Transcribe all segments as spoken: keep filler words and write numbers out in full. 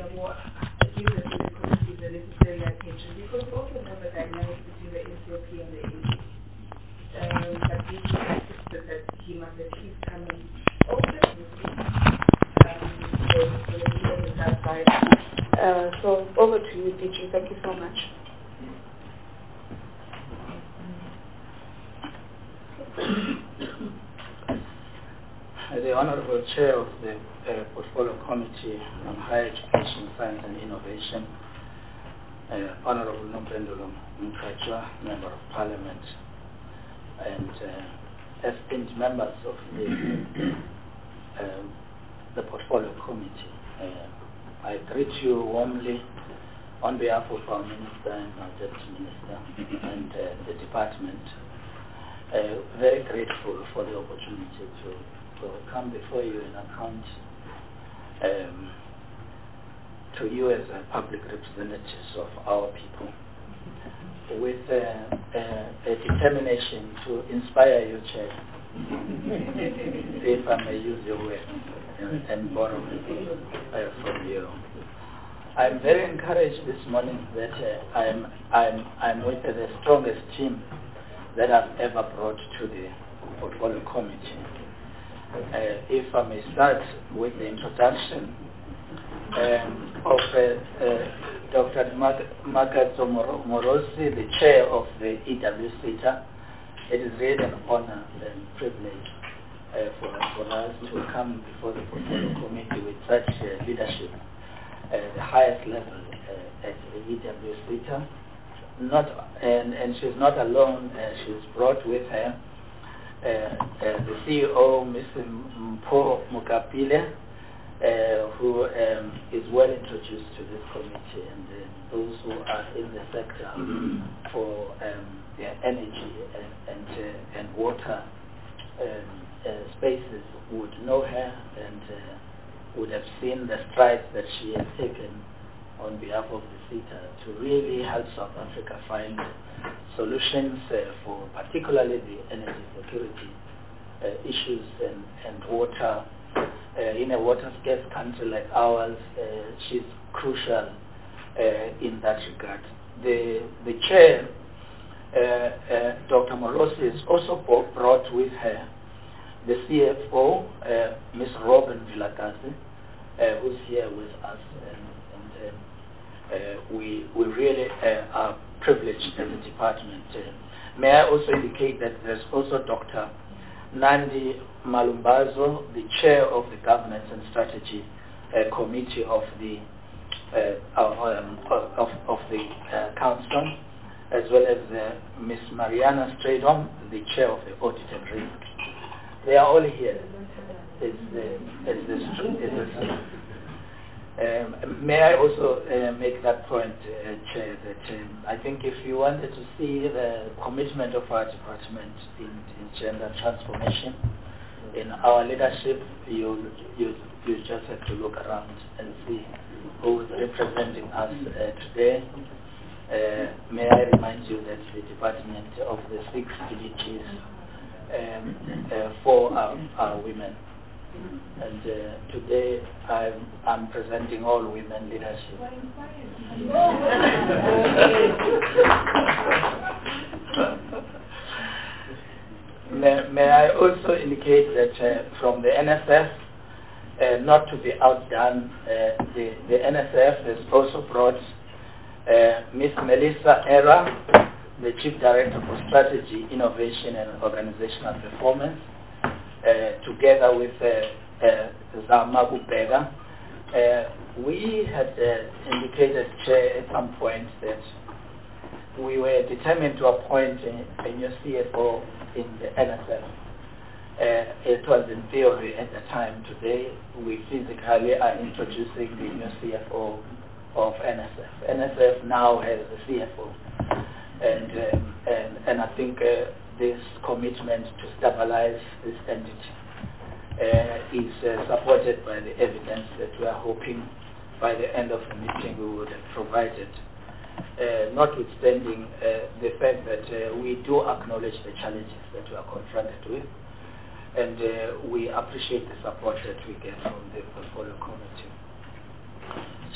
a more give the community the necessary attention, because we also have a dynamic between the N C O P and the A G. Um, but we insisted that he must at least come and open with it. Um, for, for the leaders on that side. Uh, so over to you, D G. Thank you so much. The Honorable Chair of the uh, Portfolio Committee on Higher Education, Science and Innovation, uh, Honorable Nompendulo Mkachwa, Member of Parliament, and uh, esteemed members of the, uh, the Portfolio Committee. Uh, I greet you warmly on behalf of our Minister and our Deputy Minister and uh, the Department. Uh, very grateful for the opportunity to to come before you and account um, to you as a public representatives of our people with uh, uh, a determination to inspire you, Chair, if I may use your word, and, and borrow uh, from you. I'm very encouraged this morning that uh, I'm, I'm, I'm with the strongest team that I've ever brought to the Portfolio Committee. Uh, if I may start with the introduction um, of uh, uh, Doctor Makatso Morosi, the chair of the E W SETA. It is really an honor and privilege uh, for, for us to come before the Portfolio Committee with such uh, leadership at the highest level uh, at the E W SETA. Not, and, and she's not alone, uh, she's brought with her Uh, uh, the C E O, Mister Mpho Mokapile, uh, who um, is well introduced to this committee, and uh, those who are in the sector for um, yeah, energy and and, uh, and water um, uh, spaces would know her and uh, would have seen the strides that she has taken on behalf of the SETA to really help South Africa find solutions uh, for particularly the energy security uh, issues and, and water. Uh, in a water-scarce country like ours, uh, she's crucial uh, in that regard. The, the chair, uh, uh, Doctor Morosi, is also brought with her the C F O, uh, Miz Robin Vilakazi, uh, who's here with us. And, and uh, we, we really uh, are privileged as a department. Uh, may I also indicate that there's also Doctor Nandi Malumbazo, the chair of the Governance and Strategy uh, Committee of the uh, um, of, of the uh, Council, as well as uh, Miz Mariana Stradom, the chair of the Audit and Risk. They are all here. Is the is this true? Is this Um, may I also uh, make that point, uh, Chair, that um, I think if you wanted to see the commitment of our department in, in gender transformation, in our leadership, you, you, you just have to look around and see who is representing us uh, today. Uh, may I remind you that the department of the six D D Gs, um, uh, four are, are women. And uh, today I'm, I'm presenting all women leadership. may, may I also indicate that uh, from the N S F, uh, not to be outdone, uh, the, the N S F has also brought uh, Miz Melissa Era, the Chief Director for Strategy, Innovation and Organizational Performance, Uh, together with uh, uh, Zama Ubega. Uh, we had uh, indicated, Chair, at some point that we were determined to appoint a, a new C F O in the N S F. Uh, it was in theory at the time. Today, we physically are introducing the new C F O of N S F. N S F now has a C F O. And, um, and, and I think uh, this commitment to stabilize this entity uh, is uh, supported by the evidence that we are hoping by the end of the meeting we would have provided, uh, notwithstanding uh, the fact that uh, we do acknowledge the challenges that we are confronted with, and uh, we appreciate the support that we get from the Portfolio Committee.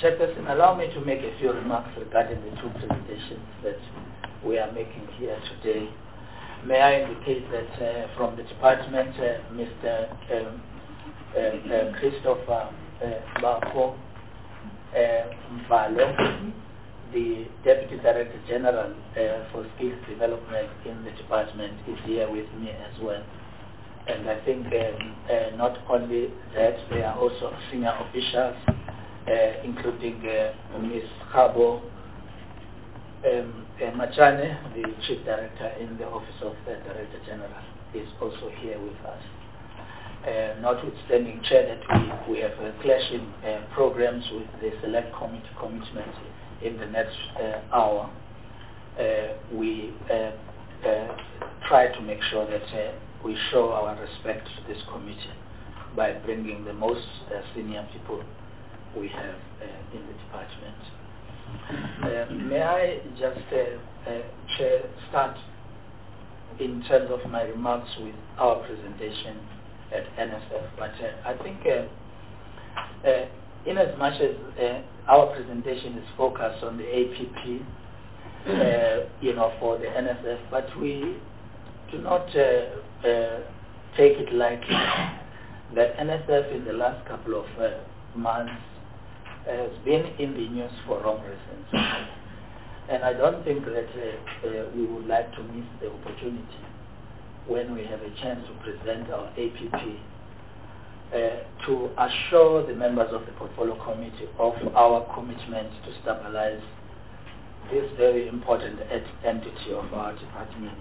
Chairperson, allow me to make a few remarks regarding the two presentations that we are making here today. May I indicate that uh, from the department, uh, Mister Um, uh, uh, Christopher uh, Bako uh, Mbalo, the Deputy Director General uh, for Skills Development in the department, is here with me as well. And I think um, uh, not only that, there are also senior officials, uh, including uh, Miz Khabo um, uh, Machane, the Chief Director in the Office of the Director General, is also here with us. Uh, notwithstanding, Chair, that we, we have uh, clashing uh, programs with the Select Committee commitment in the next uh, hour, uh, we uh, uh, try to make sure that uh, we show our respect to this committee by bringing the most uh, senior people we have uh, in the department. Uh, may I just, uh, uh, Chair, start in terms of my remarks with our presentation at N S F, but uh, I think uh, uh, in as much as uh, our presentation is focused on the A P P, uh, you know, for the N S F, but we do not uh, uh, take it lightly that N S F in the last couple of uh, months has been in the news for wrong reasons. And I don't think that uh, uh, we would like to miss the opportunity when we have a chance to present our A P P uh, to assure the members of the Portfolio Committee of our commitment to stabilize this very important entity of our department.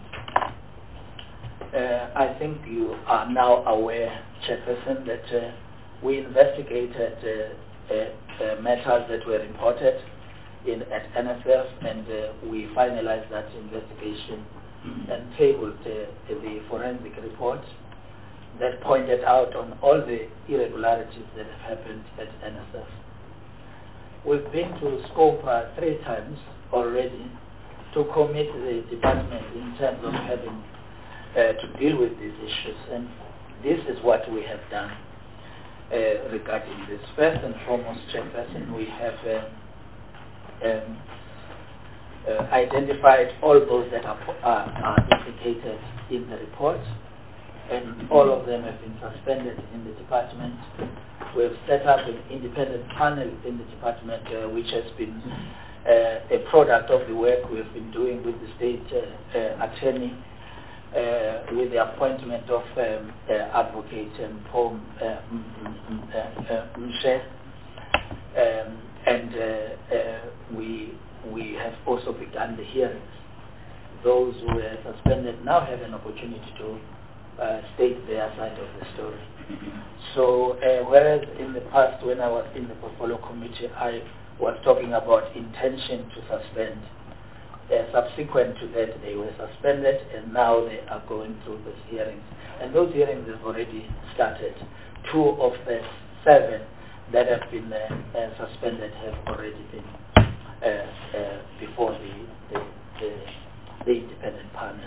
Uh, I think you are now aware, Chairperson, that uh, we investigated uh, uh, uh, matters that were reported in at N S F, and uh, we finalized that investigation and tabled uh, the forensic report that pointed out on all the irregularities that have happened at N S F. We've been to Scopa three times already to commit the department in terms of having uh, to deal with these issues, and this is what we have done uh, regarding this. First and foremost, Chairperson, we have uh, um, uh, identified all those that are, are, are implicated in the report, and all of them have been suspended in the department. We have set up an independent panel in the department uh, which has been uh, a product of the work we have been doing with the state uh, uh, attorney uh, with the appointment of um, uh, Advocate um, Paul Mshe. Um, and uh, uh, we, we have also begun the hearings. Those who were suspended now have an opportunity to Uh, state their side of the story. So uh, whereas in the past when I was in the Portfolio Committee I was talking about intention to suspend, uh, subsequent to that they were suspended and now they are going through those hearings. And those hearings have already started. Two of the seven that have been uh, uh, suspended have already been uh, uh, before the, the, the, the independent panel.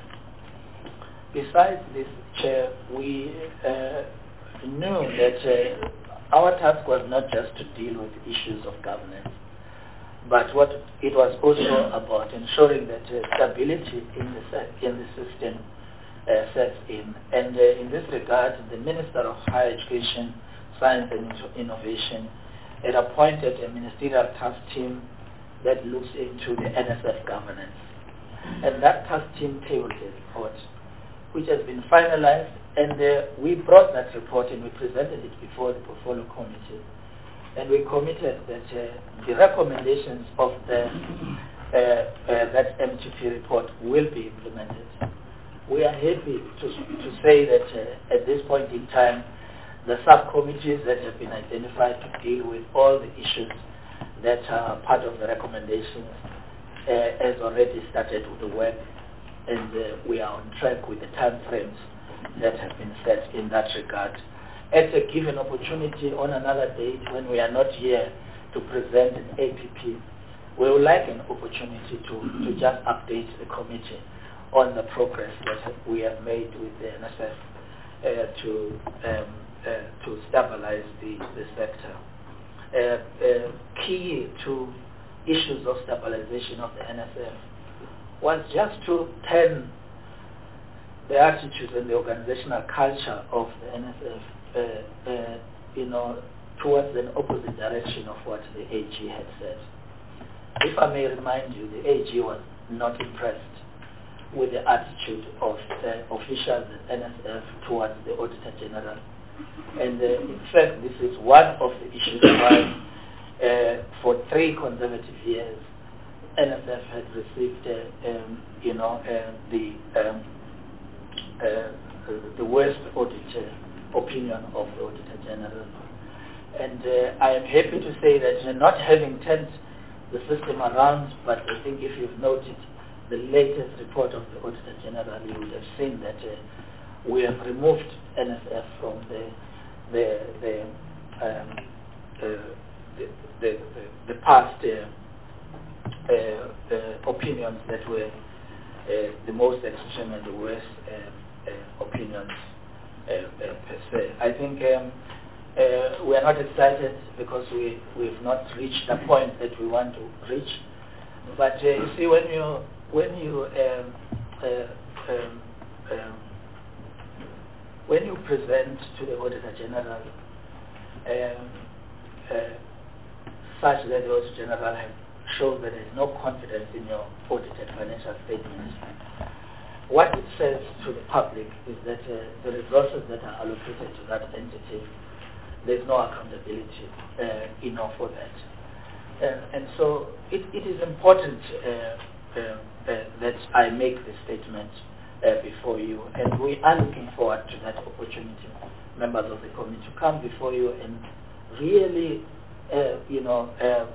Besides this, Chair, we uh, knew that uh, our task was not just to deal with issues of governance, but what it was also about ensuring that uh, stability in the, in the system uh, sets in. And uh, in this regard, the Minister of Higher Education, Science and Innovation had appointed a ministerial task team that looks into the N S F governance. And that task team tabled a report which has been finalized, and uh, we brought that report and we presented it before the Portfolio Committee. And we committed that uh, the recommendations of the, uh, uh, that M T P report will be implemented. We are happy to, to say that uh, at this point in time, the subcommittees that have been identified to deal with all the issues that are part of the recommendations uh, has already started with the work, and uh, we are on track with the time frames that have been set in that regard. At a given opportunity on another date when we are not here to present an A P P, we would like an opportunity to, to just update the committee on the progress that we have made with the N S F uh, to, um, uh, to stabilize the, the sector. uh, uh, key to issues of stabilization of the N S F was just to turn the attitude and the organizational culture of the N S F, uh, uh, you know, towards an opposite direction of what the A G had said. If I may remind you, the A G was not impressed with the attitude of uh, officials at N S F towards the Auditor General. And uh, in fact, this is one of the issues why uh, for three consecutive years, N S F had received, uh, um, you know, uh, the um, uh, the worst audit uh, opinion of the Auditor General. And uh, I am happy to say that uh, not having turned the system around, but I think if you've noted the latest report of the Auditor General, you would have seen that uh, we have removed N S F from the the the um, uh, the, the, the, the past uh, uh, the opinions that were uh, the most extreme and the worst uh, uh, opinions uh, uh, per se. I think um, uh, we are not excited because we we've not reached the point that we want to reach. But uh, you see, when you when you um, uh, um, um, when you present to the Auditor General um, uh, such that the Auditor General have shown that there is no confidence in your audited financial statements, what it says to the public is that uh, the resources that are allocated to that entity, there is no accountability uh, enough for that. Uh, and so it, it is important uh, uh, uh, that I make this statement uh, before you, and we are looking forward to that opportunity, members of the committee, to come before you and really, uh, you know, uh,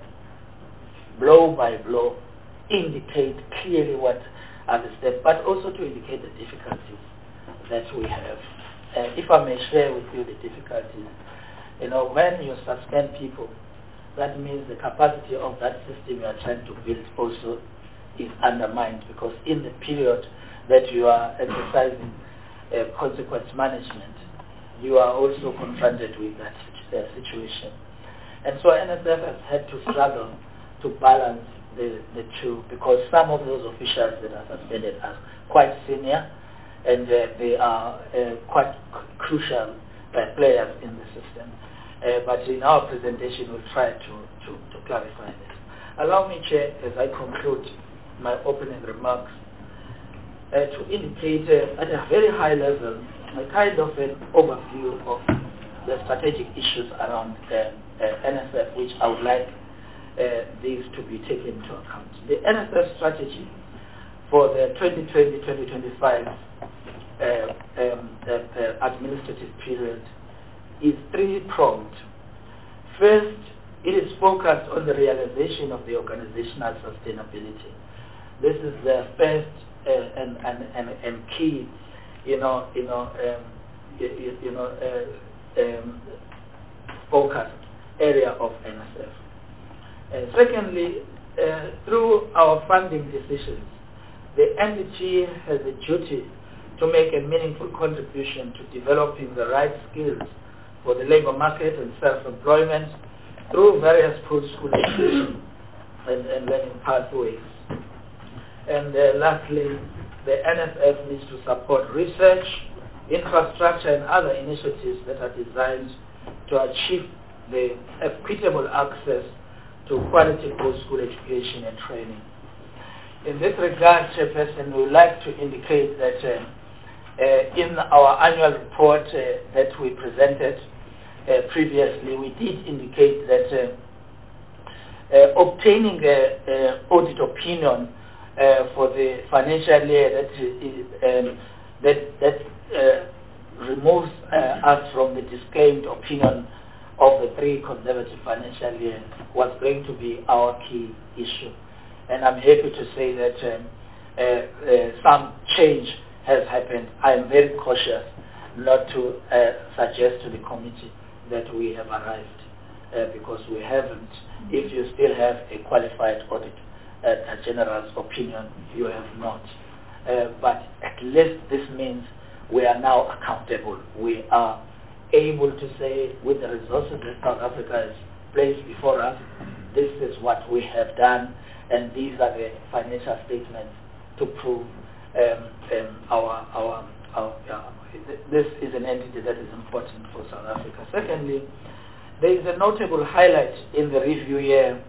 blow by blow, indicate clearly what are the steps, but also to indicate the difficulties that we have. Uh, if I may share with you the difficulties, you know, when you suspend people, that means the capacity of that system you are trying to build also is undermined, because in the period that you are exercising uh, consequence management, you are also confronted with that uh, situation. And so N S F has had to struggle to balance the, the two, because some of those officials that are suspended are quite senior, and uh, they are uh, quite c- crucial uh, players in the system. Uh, but in our presentation, we'll try to, to, to clarify this. Allow me, Chair, as I conclude my opening remarks, uh, to indicate uh, at a very high level a kind of an overview of the strategic issues around uh, uh, N S F, which I would like uh, these to be taken into account. The N S F strategy for the twenty twenty to twenty twenty-five uh, um, uh, uh, administrative period is three-pronged. First, it is focused on the realization of the organizational sustainability. This is the first uh, and, and, and, and key, you know, you know, um, you, you know, uh, um, focus area of N S F. Uh, secondly, uh, through our funding decisions, the entity has a duty to make a meaningful contribution to developing the right skills for the labor market and self-employment through various post-school education and, and learning pathways. And uh, lastly, the N S F needs to support research, infrastructure, and other initiatives that are designed to achieve the equitable access to quality post-school education and training. In this regard, Chairperson, we would like to indicate that uh, uh, in our annual report uh, that we presented uh, previously, we did indicate that uh, uh, obtaining an audit opinion uh, for the financial year that uh, um, that, that uh, removes uh, us from the disclaimed opinion of the three conservative financial years was going to be our key issue. And I'm happy to say that um, uh, uh, some change has happened. I am very cautious not to uh, suggest to the committee that we have arrived, uh, because we haven't. If you still have a qualified audit uh, general's opinion, you have not. Uh, but at least this means we are now accountable. We are able to say, with the resources that South Africa has placed before us. This is what we have done, and these are the financial statements to prove um, um, our, our, our uh, this is an entity that is important for South Africa. Secondly, there is a notable highlight in the review here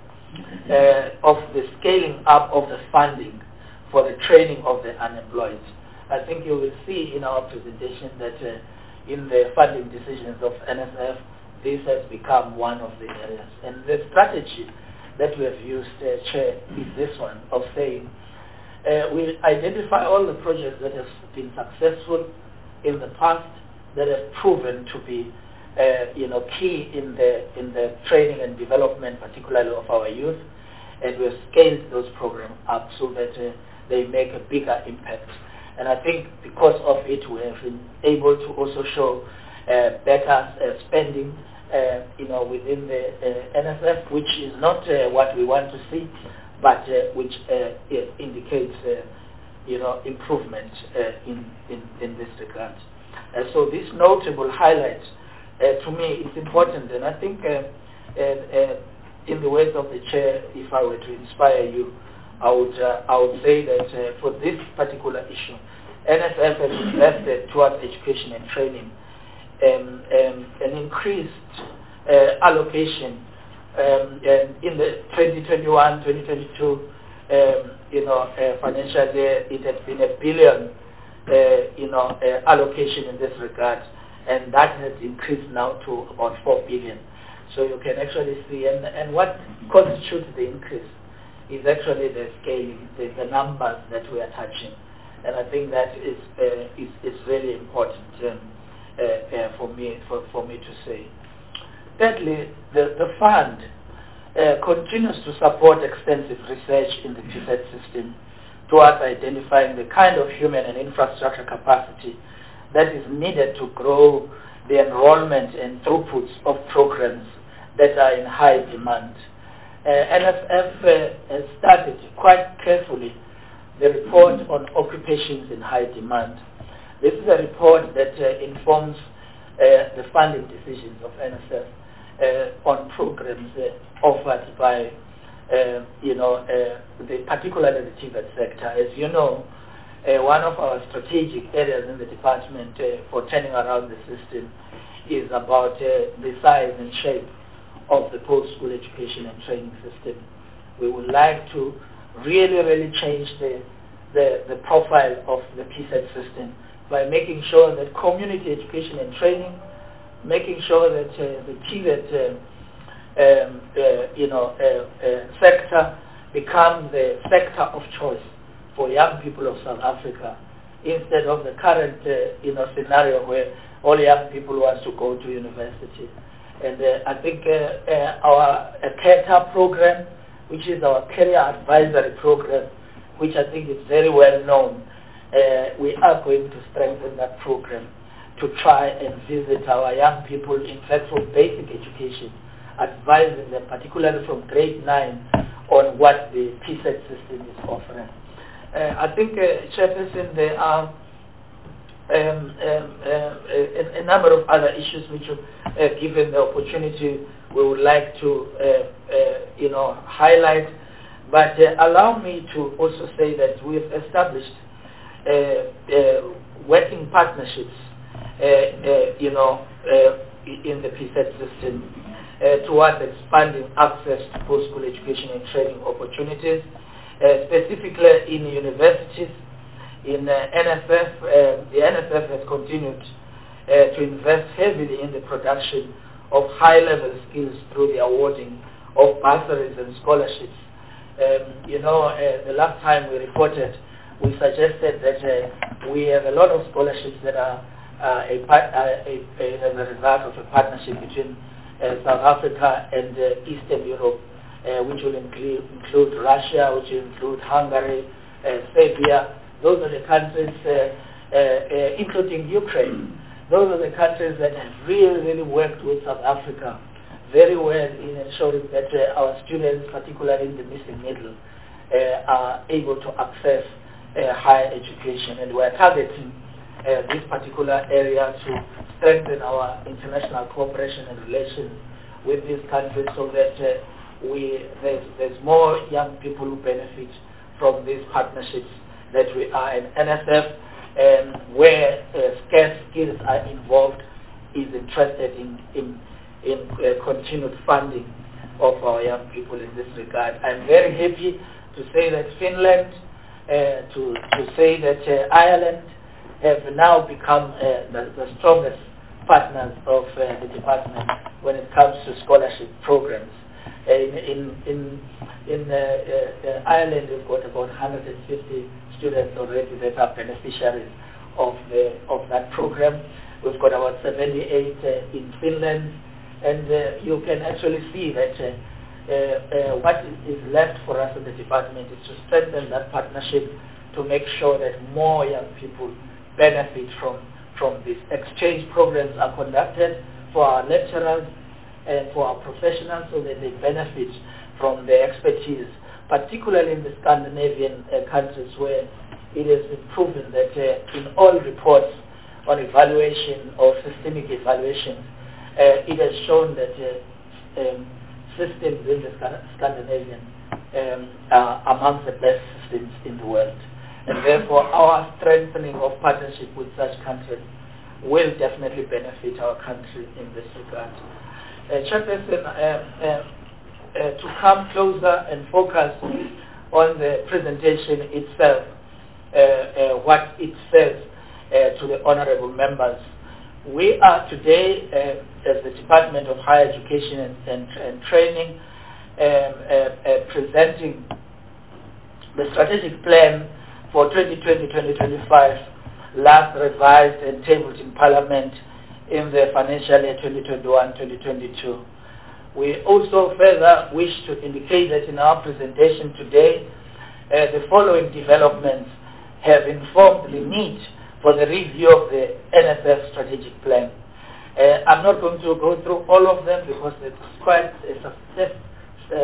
uh, of the scaling up of the funding for the training of the unemployed. I think you will see in our presentation that uh, in the funding decisions of N S F, this has become one of the areas. And the strategy that we have used, uh, Chair, is this one of saying, uh, we identify all the projects that have been successful in the past, that have proven to be uh, you know, key in the, in the training and development, particularly of our youth, and we have scaled those programs up so that uh, they make a bigger impact. And I think because of it, we have been able to also show uh, better uh, spending, uh, you know, within the uh, N S F, which is not uh, what we want to see, but uh, which uh, it indicates, uh, you know, improvement uh, in, in in this regard. Uh, so this notable highlight, uh, to me, is important, and I think, uh, uh, uh, in the words of the chair, if I were to inspire you, I would, uh, I would say that uh, for this particular issue, N S F has invested towards education and training um, um, an increased uh, allocation um, in the twenty twenty-one twenty twenty-two um, you know, uh, financial year. It has been a billion uh, you know, uh, allocation in this regard, and that has increased now to about four billion. So you can actually see, and, and what constitutes the increase is actually the scaling, the, the numbers that we are touching, and I think that is uh, is, is really important um, uh, uh, for me for, for me to say. Thirdly, the the fund uh, continues to support extensive research in the P S E T system towards identifying the kind of human and infrastructure capacity that is needed to grow the enrollment and throughputs of programs that are in high demand. Uh, N S F uh, has studied quite carefully the report on occupations in high demand. This is a report that uh, informs uh, the funding decisions of N S F uh, on programs uh, offered by, uh, you know, uh, the particularly the T V E T sector. As you know, uh, one of our strategic areas in the department uh, for turning around the system is about uh, the size and shape of the post-school education and training system. We would like to really, really change the, the, the profile of the P S E T system by making sure that community education and training, making sure that uh, the T V E T uh, um, uh, you know, uh, uh, sector becomes the sector of choice for young people of South Africa, instead of the current uh, you know, scenario where all young people want to go to university. And uh, I think uh, uh, our uh, CARETA program, which is our career advisory program, which I think is very well known, uh, we are going to strengthen that program to try and visit our young people, in fact, from basic education, advising them, particularly from grade nine, on what the P S E T system is offering. Uh, I think, uh, Chairperson, there are Um, um, uh, a, a number of other issues which, uh, given the opportunity, we would like to, uh, uh, you know, highlight. But uh, allow me to also say that we have established uh, uh, working partnerships, uh, uh, you know, uh, in the P S E T system uh, towards expanding access to post-school education and training opportunities, uh, specifically in universities. In uh, N S F, uh, the N S F has continued uh, to invest heavily in the production of high-level skills through the awarding of bursaries and scholarships. Um, you know, uh, the last time we reported, we suggested that uh, we have a lot of scholarships that are uh, a, uh, a, a, as a result of a partnership between uh, South Africa and uh, Eastern Europe, uh, which will include, include Russia, which will include Hungary, uh, Serbia. Those are the countries, uh, uh, uh, including Ukraine. Those are the countries that have really, really worked with South Africa very well in ensuring that uh, our students, particularly in the missing middle, uh, are able to access uh, higher education. And we are targeting uh, this particular area to strengthen our international cooperation and relations with these countries so that uh, we there's, there's more young people who benefit from these partnerships that we are in N S F, um, where uh, scarce skills are involved, is interested in, in, in uh, continued funding of our young people in this regard. I'm very happy to say that Finland, uh, to, to say that uh, Ireland have now become uh, the, the strongest partners of uh, the department when it comes to scholarship programs. Uh, in in in, in uh, uh, uh, Ireland, we've got about one hundred fifty students already that are beneficiaries of the of that program. We've got about seventy-eight uh, in Finland, and uh, you can actually see that uh, uh, uh, what is left for us in the department is to strengthen that partnership to make sure that more young people benefit from from these exchange programs are conducted for our lecturers and for our professionals so that they benefit from their expertise, particularly in the Scandinavian uh, countries where it has been proven that uh, in all reports on evaluation or systemic evaluation, uh, it has shown that uh, um, systems in the Scandinavian um, are amongst the best systems in the world. And therefore, our strengthening of partnership with such countries will definitely benefit our country in this regard. Uh, Chairperson, uh, uh, uh, to come closer and focus on the presentation itself, uh, uh, what it says uh, to the honorable members. We are today, uh, as the Department of Higher Education and, and, and Training, um, uh, uh, presenting the strategic plan for twenty twenty to twenty twenty-five, last revised and tabled in Parliament in the financial year twenty twenty-one to twenty twenty-two. We also further wish to indicate that in our presentation today, uh, the following developments have informed the need for the review of the N S F strategic plan. Uh, I'm not going to go through all of them because it's quite a, uh,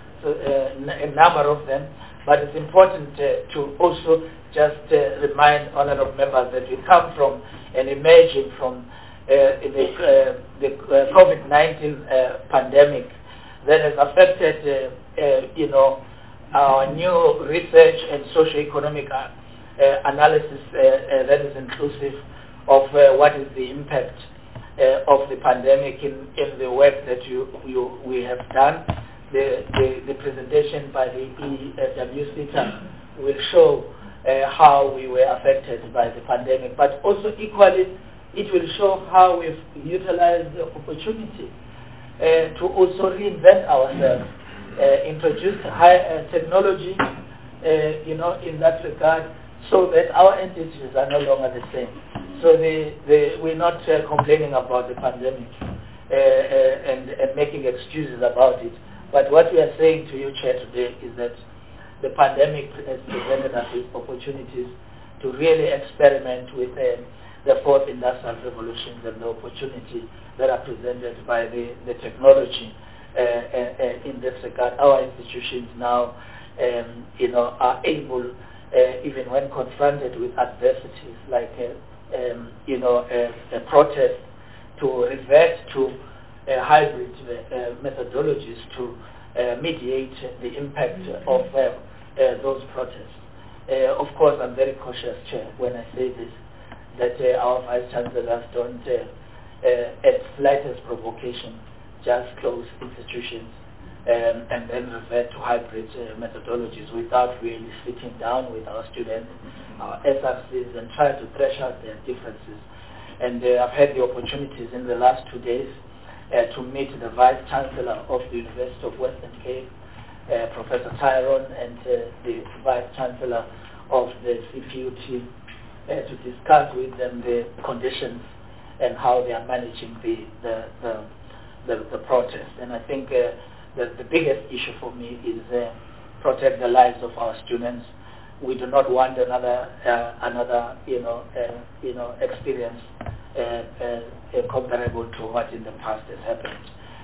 uh, a number of them. But it's important uh, to also just uh, remind honorable members that we come from and emerging from uh, the, uh, the uh, COVID nineteen uh, pandemic that has affected, uh, uh, you know, our new research and socio-economic uh, uh, analysis uh, uh, that is inclusive of uh, what is the impact uh, of the pandemic in, in the work that you, you we have done. The, the, the presentation by the E W C T A will show uh, how we were affected by the pandemic, but also equally it will show how we've utilized the opportunity uh, to also reinvent ourselves, uh, introduce high uh, technology, uh, you know, in that regard, so that our entities are no longer the same. So the, the, we're not uh, complaining about the pandemic uh, uh, and, and making excuses about it. But what we are saying to you, Chair, today is that the pandemic has presented us with opportunities to really experiment with uh, the fourth industrial revolutions and the opportunity that are presented by the, the technology uh, uh, uh, in this regard. Our institutions now, um, you know, are able, uh, even when confronted with adversities like, uh, um, you know, a, a protest, to revert to Uh, hybrid uh, methodologies to uh, mediate the impact of uh, uh, those protests. Uh, of course, I'm very cautious, Chair, when I say this, that uh, our Vice Chancellors don't, uh, uh, at slightest provocation, just close institutions um, and then revert to hybrid uh, methodologies without really sitting down with our students, our S R Cs, and try to thresh out their differences. And uh, I've had the opportunities in the last two days Uh, to meet the Vice Chancellor of the University of Western Cape, uh, Professor Tyrone, and uh, the Vice Chancellor of the C P U T uh, to discuss with them the conditions and how they are managing the the, the, the, the protest. And I think uh, that the biggest issue for me is uh, protect the lives of our students. We do not want another uh, another you know uh, you know experience Uh, uh, uh, comparable to what in the past has happened.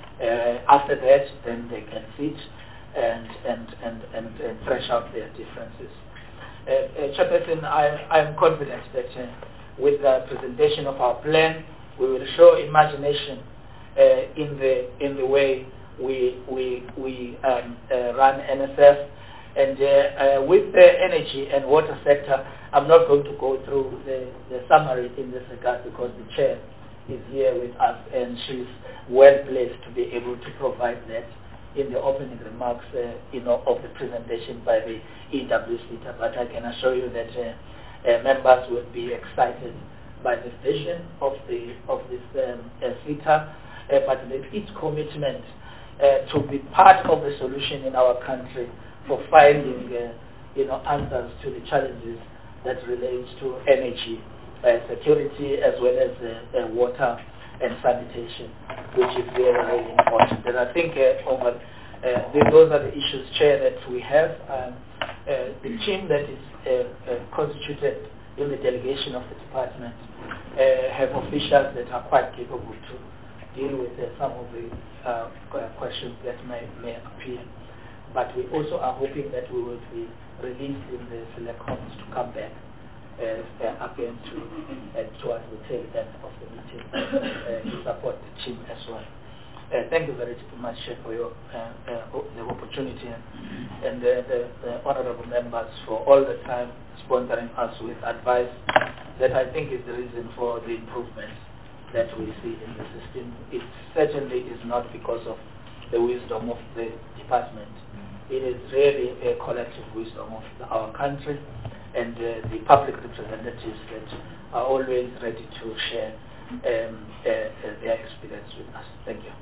Uh, after that, then they can sit and and and and, and thresh out their differences. Uh, uh, Chairperson, I I am confident that uh, with the presentation of our plan, we will show imagination uh, in the in the way we we we um, uh, run N S F. And uh, uh, with the energy and water sector, I'm not going to go through the, the summary in this regard because the chair is here with us and she's well placed to be able to provide that in the opening remarks, uh, you know, of the presentation by the E W SETA. But I can assure you that uh, uh, members will be excited by the vision of the of this um, uh, SETA, uh, but with its commitment uh, to be part of the solution in our country for finding, uh, you know, answers to the challenges that relates to energy uh, security as well as uh, uh, water and sanitation, which is very, very important. And I think uh, over uh, the, those are the issues, Chair, that we have. Um, uh, the team that is uh, uh, constituted in the delegation of the department uh, have officials that are quite capable to deal with uh, some of the uh, questions that may, may appear. But we also are hoping that we will be released in the select committees to come back uh, uh, again to uh, towards the tail end of the meeting uh, to support the team as well. Uh, thank you very much for your uh, uh, the opportunity and uh, the, the honourable members for all the time sponsoring us with advice that I think is the reason for the improvements that we see in the system. It certainly is not because of the wisdom of the department. It is really a collective wisdom of the, our country and uh, the public representatives that are always ready to share um, uh, uh, their experience with us. Thank you.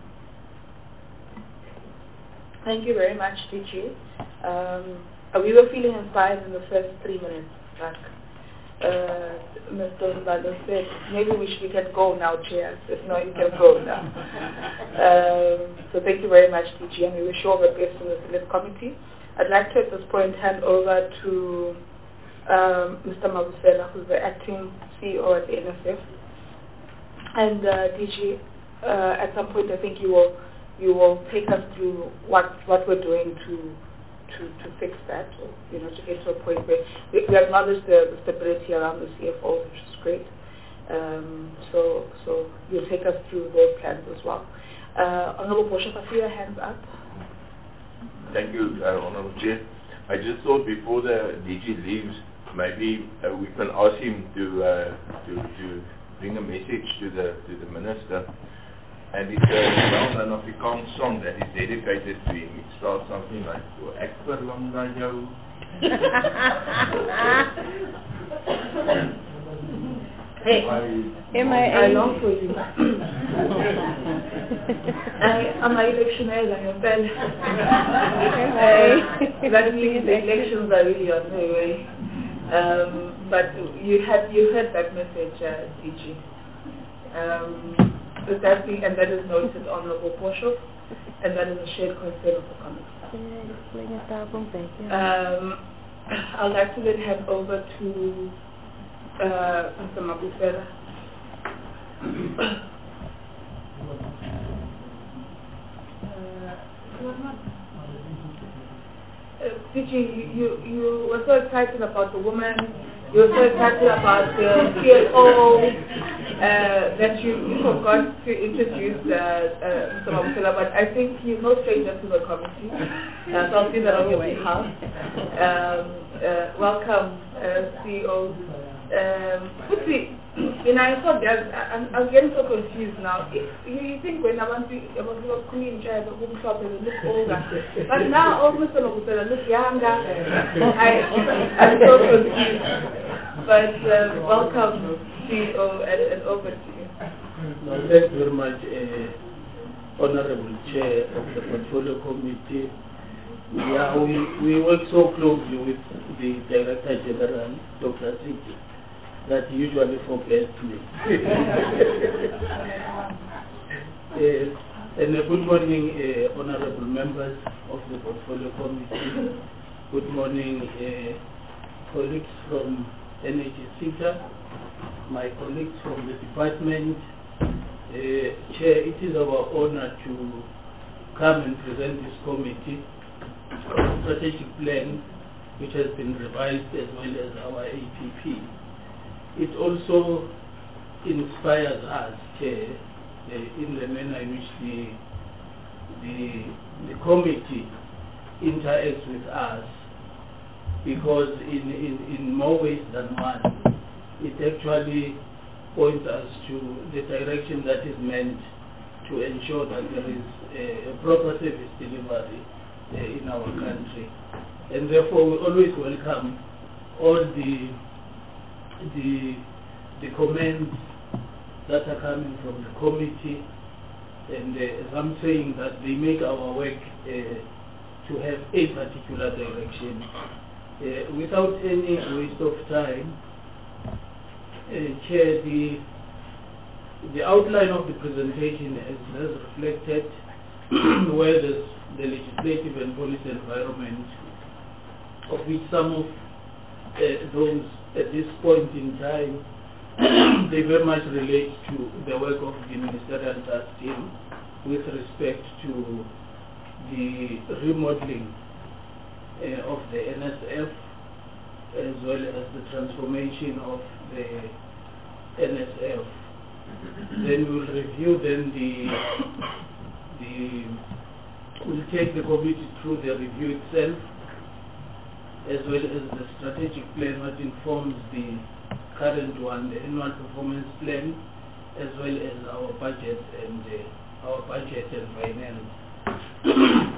Thank you very much, D G. Um, we were feeling inspired in the first three minutes. Like uh, Mister Mbalo said, maybe we should we can go now, Chair. If not, you can go now. Um, so thank you very much, D G, and we wish you all the best in the select committee. I'd like to at this point hand over to um, Mister Mabusela, who's the acting C E O at the N S F. And uh, D G, uh, at some point, I think you will you will take us through what what we're doing to to, to fix that, or, you know, to get to a point where we, we acknowledge the, the stability around the C F O, which is great. Um, so so you'll take us through those plans as well. Uh, Honorable Boshoff, I see your hands up. Thank you, uh, Honorable Chair. I just thought before the D G leaves, maybe uh, we can ask him to, uh, to to bring a message to the to the Minister. And it's a well-known Afrikaans song that is dedicated to him. It starts something like, "O ek verlang na jou." Hey, am I, I long for you. I am a electioneer on your bell. That means the elections are really on their way. Um, but you had you heard that message, uh, D G. Um, So that be, and that is noted Honorable Boshoff, and that is a shared concern of the committee. Um, I'd like to then hand over to uh, Mister Mabusela. uh, D G, you, you were so excited about the woman. You were so excited about the C F O uh, that you, you forgot to introduce uh, uh, Mister Mabusela, but I think he's no stranger to the committee, uh, so I'll do that on your behalf. Um, uh, welcome, uh, C E O. Um, quickly, you know, I thought that I'm, I'm getting so confused now. If, you, you think when I want to, I want to come in chair, the home shop and look older, but now, oh, Mister Mabusela look younger. I, I'm so confused. But uh, welcome, C E O, and, and over to you. No, thank you very much, uh, Honorable Chair of the Portfolio Committee. Yeah, we, we work so closely with the Director General, Doctor Siki, that he usually forgets me. uh, and uh, good morning, uh, Honorable members of the Portfolio Committee. Good morning, uh, colleagues from Energy SETA, my colleagues from the department. Uh, Chair, it is our honor to come and present this committee our strategic plan, which has been revised, as well as our A P P. It also inspires us, Chair, uh, in the manner in which the, the, the committee interacts with us, because in, in, in more ways than one, it actually points us to the direction that is meant to ensure that there is a, a proper service delivery uh, in our country. And therefore we always welcome all the, the, the comments that are coming from the committee, and uh, as I'm saying, that they make our work uh, to have a particular direction. Uh, without any waste of time, uh, Chair, the, the outline of the presentation is as reflected where there's the legislative and policy environment, of which some of uh, those at this point in time they very much relate to the work of the ministerial task team with respect to the remodeling uh, of the N S F, as well as the transformation of the N S F. Then we'll review then the, the we'll take the committee through the review itself, as well as the strategic plan that informs the current one, the annual performance plan, as well as our budget and uh, our budget and finance.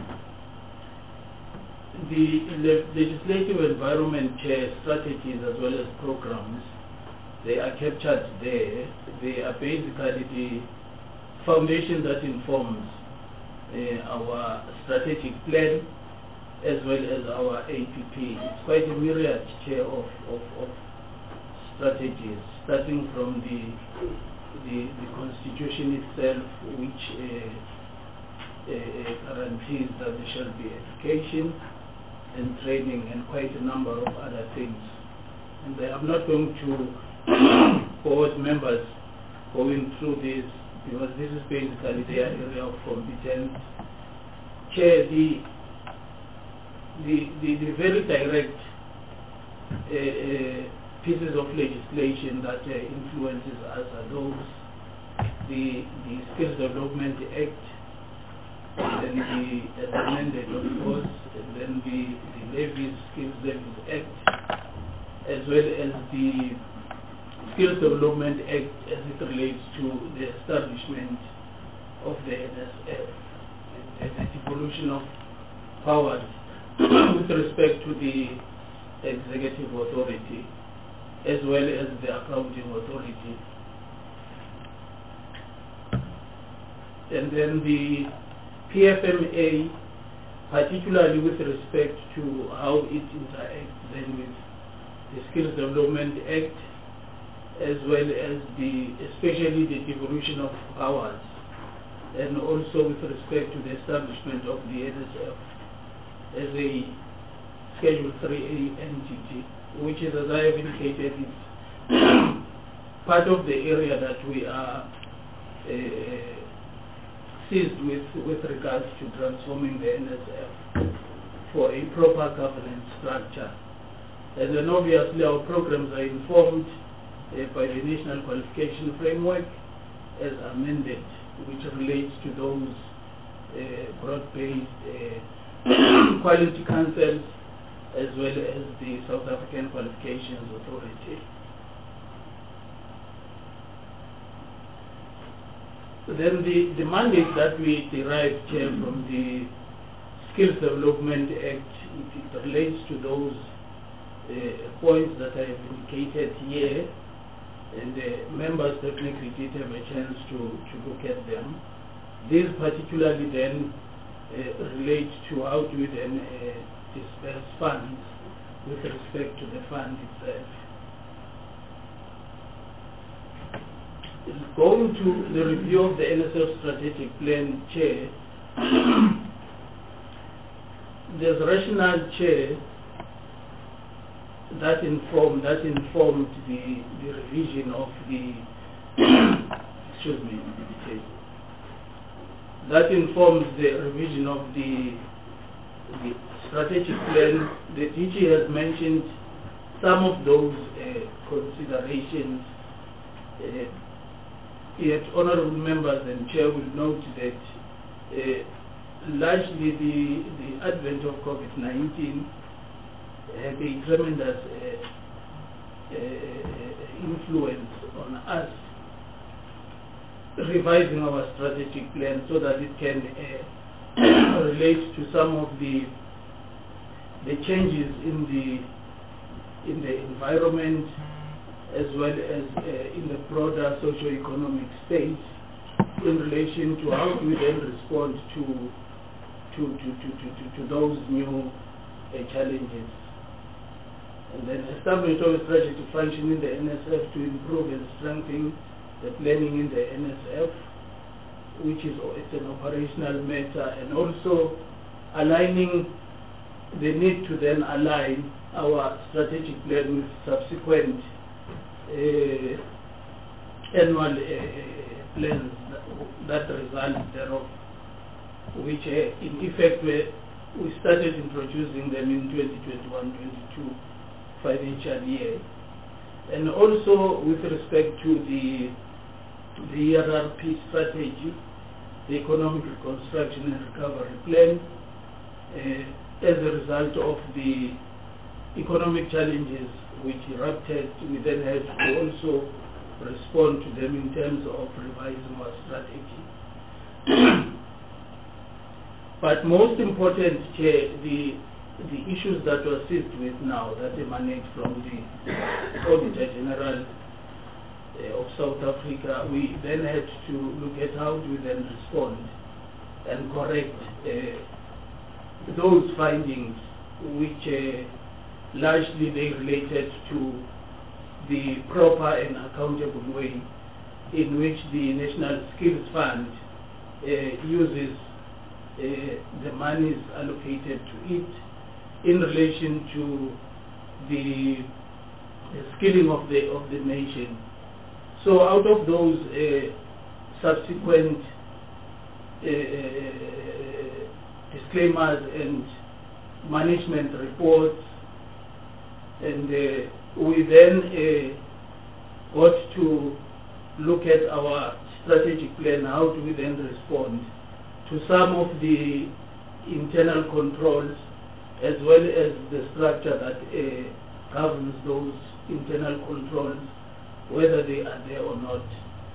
The le legislative environment chair strategies as well as programs, they are captured there. They are basically the foundation that informs uh, our strategic plan as well as our A P P. It's quite a myriad chair of, of, of strategies, starting from the, the, the constitution itself, which uh, uh, guarantees that there shall be education and training and quite a number of other things. And I'm not going to forward members going through this, because this is basically their area of competence. Chair, the, the, the, the very direct uh, uh, pieces of legislation that uh, influences us are those, the, the Skills Development Act, and then the, the amended, of course, and then the, the Levies, Skills Levies Act, as well as the Skills Development Act as it relates to the establishment of the N S F, and the devolution of powers with respect to the executive authority, as well as the accounting authority. And then the P F M A, particularly with respect to how it interacts then with the Skills Development Act, as well as the, especially the devolution of powers, and also with respect to the establishment of the N S F as a Schedule three A entity, which is, as I have indicated, is part of the area that we are uh, seized with with regards to transforming the N S F for a proper governance structure. And then obviously our programs are informed uh, by the National Qualification Framework as amended, which relates to those uh, broad-based uh, quality councils, as well as the South African Qualifications Authority. Then the, the mandate that we derived here from the Skills Development Act, it, it relates to those uh, points that I have indicated here, and the members definitely did have a chance to, to look at them. These particularly then uh, relate to how do we then uh, disperse funds with respect to the fund itself. Going to the review of the N S F strategic plan, Chair, there's rationale, Chair, that informed that informed the the revision of the excuse me that informs the revision of the the strategic plan. The D G has mentioned some of those uh, considerations. Uh, yet honorable members and chair will note that uh, largely the, the advent of COVID nineteen had a tremendous uh, uh, influence on us revising our strategic plan so that it can uh, relate to some of the the changes in the in the environment as well as uh, in the broader socio-economic state in relation to how we then respond to to to to to, to, to those new uh, challenges. And then establish our strategy to function in the N S F to improve and strengthen the planning in the N S F, which is it's an operational matter, and also aligning the need to then align our strategic plan with subsequent uh, annual uh, plans that, that result thereof, which uh, in effect we, we started introducing them in twenty twenty-one twenty-two financial year. And also with respect to the the E R R P strategy, the Economic Reconstruction and Recovery Plan, uh, as a result of the economic challenges which erupted, we then had to also respond to them in terms of revising our strategy. But most important, Chair, the the issues that we're seized with now that emanate from the Auditor General uh, of South Africa, we then had to look at how do we then respond and correct uh, those findings which uh, largely they related to the proper and accountable way in which the National Skills Fund uh, uses uh, the monies allocated to it in relation to the, the skilling of the of the nation. So out of those uh, subsequent uh, disclaimers and management reports, and uh, we then uh, got to look at our strategic plan. How do we then respond to some of the internal controls as well as the structure that uh, governs those internal controls, whether they are there or not.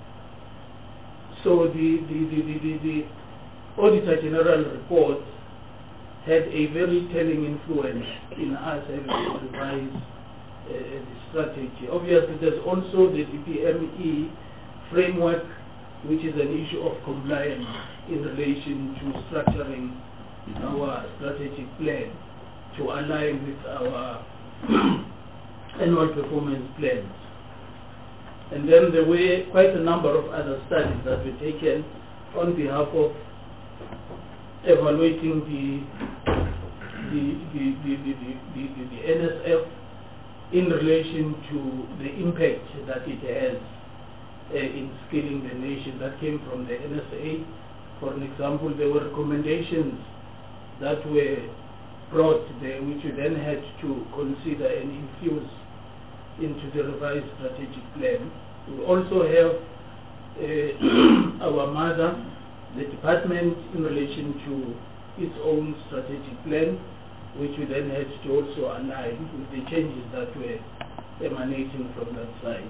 So the, the, the, the, the, the Auditor General report had a very telling influence in us having to revise uh, the strategy. Obviously, there's also the D P M E framework, which is an issue of compliance in relation to structuring our strategic plan to align with our annual performance plans. And then there were quite a number of other studies that were taken on behalf of evaluating the the the the, the, the, the, the N S F in relation to the impact that it has uh, in skilling the nation. That came from the N S A. For an example, there were recommendations that were brought there, which we then had to consider and infuse into the revised strategic plan. We also have uh, our mother, the department, in relation to its own strategic plan, which we then had to also align with the changes that were emanating from that side.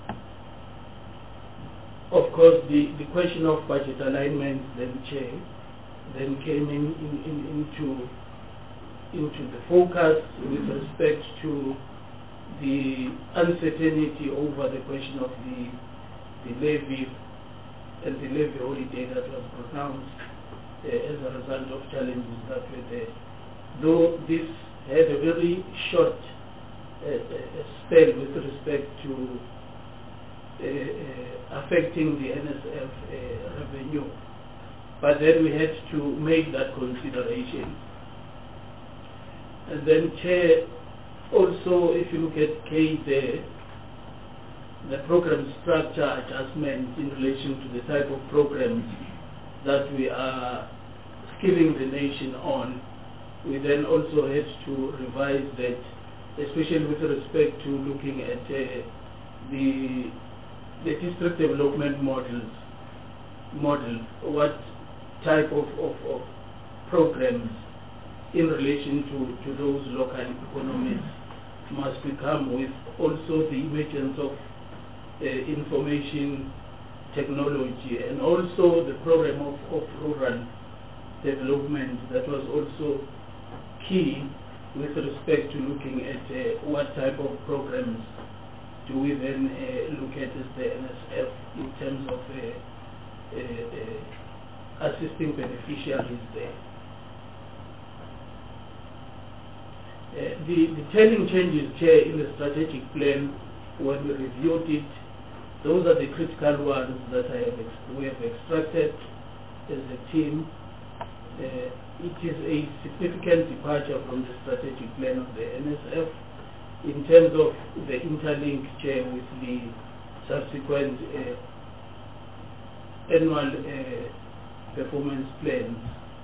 Of course, the, the question of budget alignment then, Chair, then came in, in, in, into, into the focus with respect to the uncertainty over the question of the, the levy and the levy holiday that was pronounced uh, as a result of challenges that were there. Though this had a very short uh, uh, spell with respect to uh, uh, affecting the N S F uh, revenue, but then we had to make that consideration. And then, Chair, also, if you look at K there, the program structure adjustment in relation to the type of programs that we are skilling the nation on, we then also had to revise that, especially with respect to looking at uh, the the district development models, model, what type of, of, of programs in relation to, to those local economies must become, with also the emergence of uh, information technology and also the program of, of rural development that was also key with respect to looking at uh, what type of programs do we then uh, look at as the N S F in terms of uh, uh, uh, assisting beneficiaries there. Uh, the, the telling changes, Chair, in the strategic plan, when we reviewed it, those are the critical ones that I have ex we have extracted as a team. Uh, it is a significant departure from the strategic plan of the N S F in terms of the interlink, Chair, with the subsequent uh, annual uh, performance plans.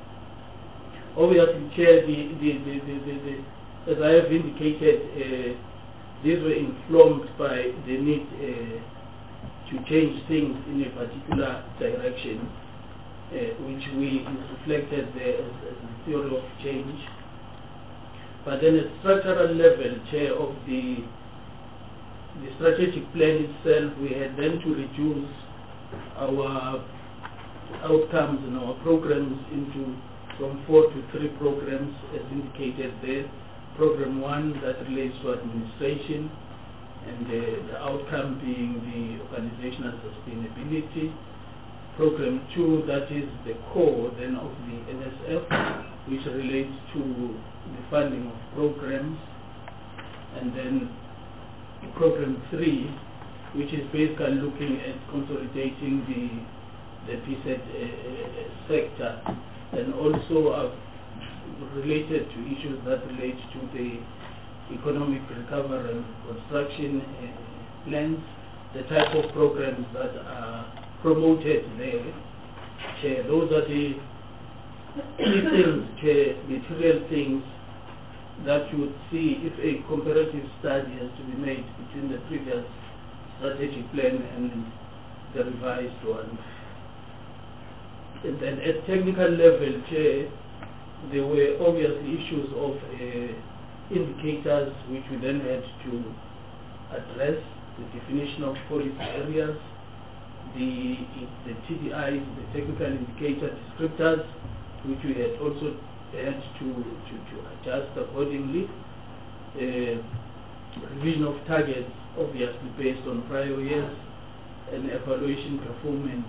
Obviously, Chair, the, the, the, the, the, the, as I have indicated, uh, these were informed by the need uh, to change things in a particular direction, uh, which we reflected there as, as a theory of change. But then at structural level, Chair, of the, the strategic plan itself, we had then to reduce our outcomes and our programs into from four to three programs as indicated there. Program one that relates to administration, and uh, the outcome being the organizational sustainability. Program two, that is the core then of the N S F, which relates to the funding of programs. And then program three, which is basically looking at consolidating the, the P SET uh, sector, and also uh, related to issues that relate to the economic recovery and construction uh, plans, the type of programs that are promoted there. Chair, those are the key things, Chair, material things that you would see if a comparative study has to be made between the previous strategic plan and the revised one. And then at technical level, Chair, there were obviously issues of uh, indicators which we then had to address, the definition of policy areas, the, the T D Is, the technical indicator descriptors, which we had also had to, to, to adjust accordingly, uh, revision of targets, obviously based on prior years, and evaluation performance,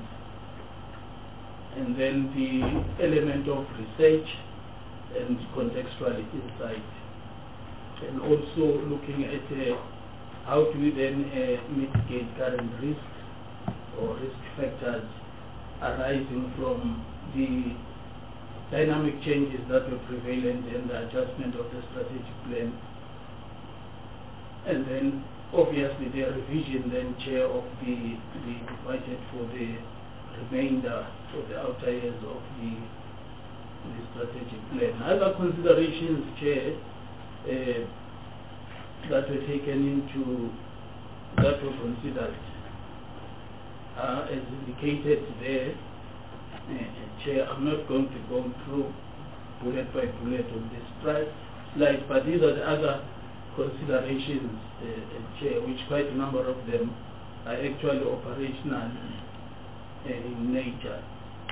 and then the element of research and contextual insight, and also looking at uh, how do we then uh, mitigate current risks or risk factors arising from the dynamic changes that were prevalent and the adjustment of the strategic plan. And then obviously the revision then, Chair, of the, the budget for the remainder of the outer years of the the strategic plan. Other considerations, Chair, uh, that were taken into, that were considered, uh, as indicated there, uh, Chair, I'm not going to go through bullet by bullet on this slide, slide but these are the other considerations, uh, Chair, which quite a number of them are actually operational uh, in nature.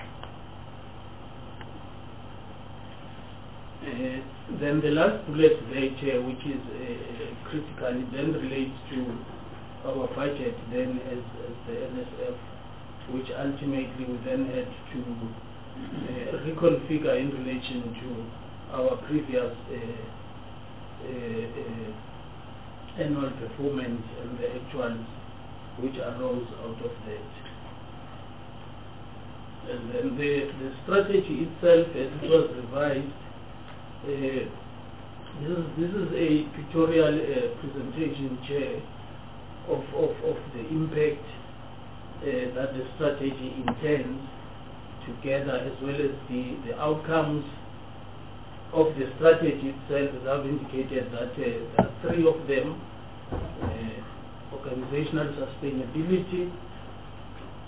Uh, then the last bullet there, Chair, which is uh, critical, it then relates to our budget then as, as the N S F, which ultimately we then had to uh, reconfigure in relation to our previous uh, uh, uh, annual performance and the actuals which arose out of that. And then the, the strategy itself, as it was revised, Uh, this, is, this is a pictorial uh, presentation, Chair, of, of, of the impact uh, that the strategy intends together, as well as the, the outcomes of the strategy itself. As I've indicated that uh, there are three of them: uh, organizational sustainability,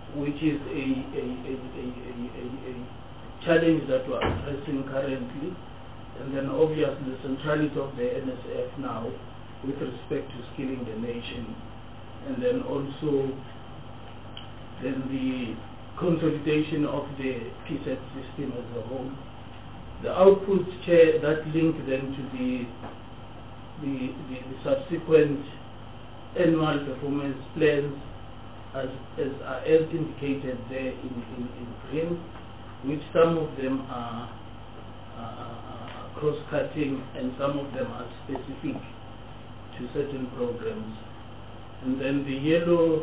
which is a, a, a, a, a, a, a challenge that we're addressing currently, and then obviously the centrality of the N S F now with respect to skilling the nation, and then also then the consolidation of the P S E T system as a whole. The output chair that link then to the the, the, the subsequent annual performance plans as as, uh, as indicated there in, in, in green, which some of them are, are cross-cutting and some of them are specific to certain programs. And then the yellow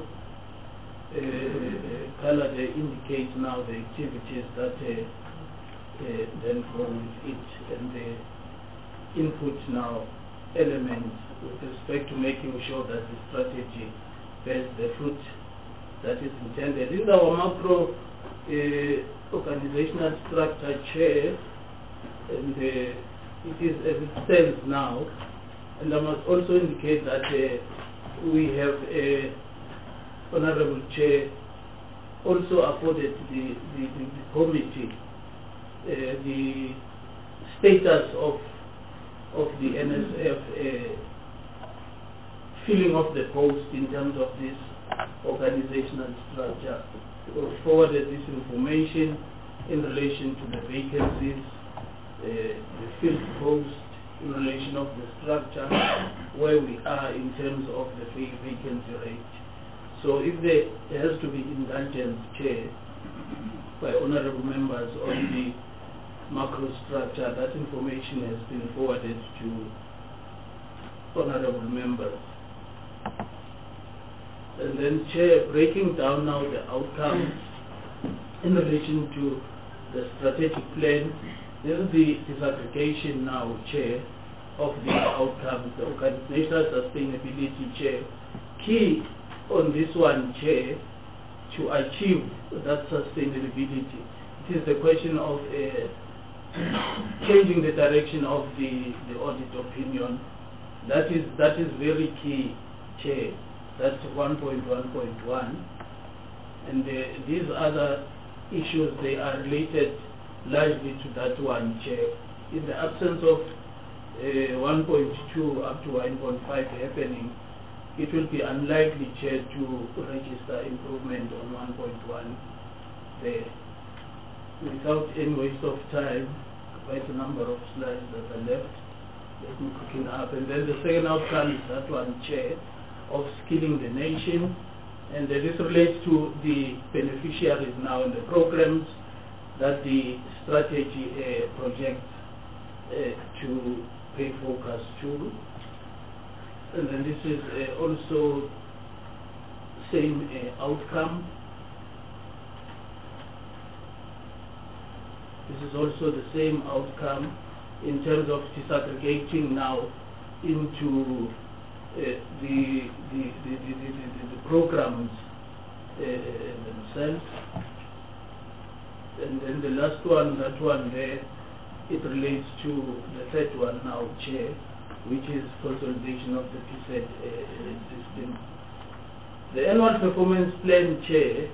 uh, color there indicates now the activities that uh, uh, then go with it, and the input now elements with respect to making sure that the strategy bears the fruit that is intended. In our macro uh, organizational structure chair, and uh, it is as it stands now, and I must also indicate that uh, we have a honorable chair also afforded the, the, the, the committee uh, the status of of the N S F uh, filling of the post in terms of this organizational structure. We forwarded this information in relation to the vacancies, uh, the filled post, in relation of the structure, where we are in terms of the vacancy rate. So if there has to be indulgence, Chair, by honorable members on the macro structure, that information has been forwarded to honorable members. And then, Chair, breaking down now the outcomes in relation to the strategic plan, this is the disaggregation now, Chair, of the outcomes, the organizational sustainability, Chair. Key on this one, Chair, to achieve that sustainability, it is the question of uh, changing the direction of the, the audit opinion. That is, that is very key, Chair. That's one point one point one. And uh, these other issues, they are related largely to that one, Chair. In the absence of uh, one point two up to one point five happening, it will be unlikely, Chair, to register improvement on one point one there. Without any waste of time, quite a number of slides that are left. Let me quicken up. And then the second outcome is that one, Chair, of skilling the nation. And uh, this relates to the beneficiaries now in the programs that the strategy uh, projects uh, to pay focus to. And then this is uh, also same uh, outcome. This is also the same outcome in terms of disaggregating now into uh, the, the, the, the, the, the, the programs uh, themselves. And then the last one, that one there, it relates to the third one now, Chair, which is consolidation of the P S E T uh, system. The annual performance plan, Chair,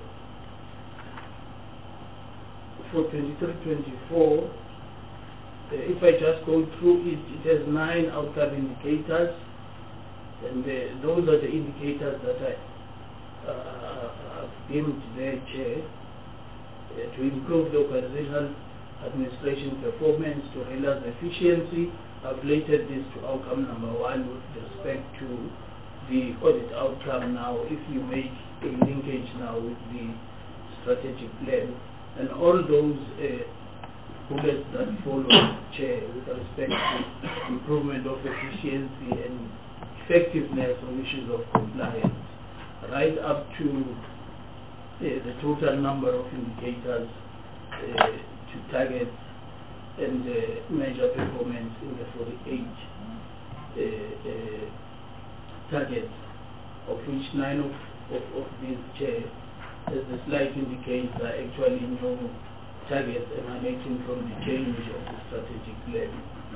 for twenty-three twenty-four, uh, if I just go through it, it has nine outcome indicators, and uh, those are the indicators that I uh, have deemed there, Chair, uh, to improve the organizational administration performance, to realize efficiency. I've related this to outcome number one with respect to the audit outcome now, if you make a linkage now with the strategic plan. And all those uh, bullets that follow, Chair, with respect to improvement of efficiency and effectiveness on issues of compliance, right up to uh, the total number of indicators uh, to target and uh, measure performance in the forty-eight uh, uh, targets, of which nine of, of, of these, Chair, as the slide indicates, are actually new targets emanating from the change of the strategic plan.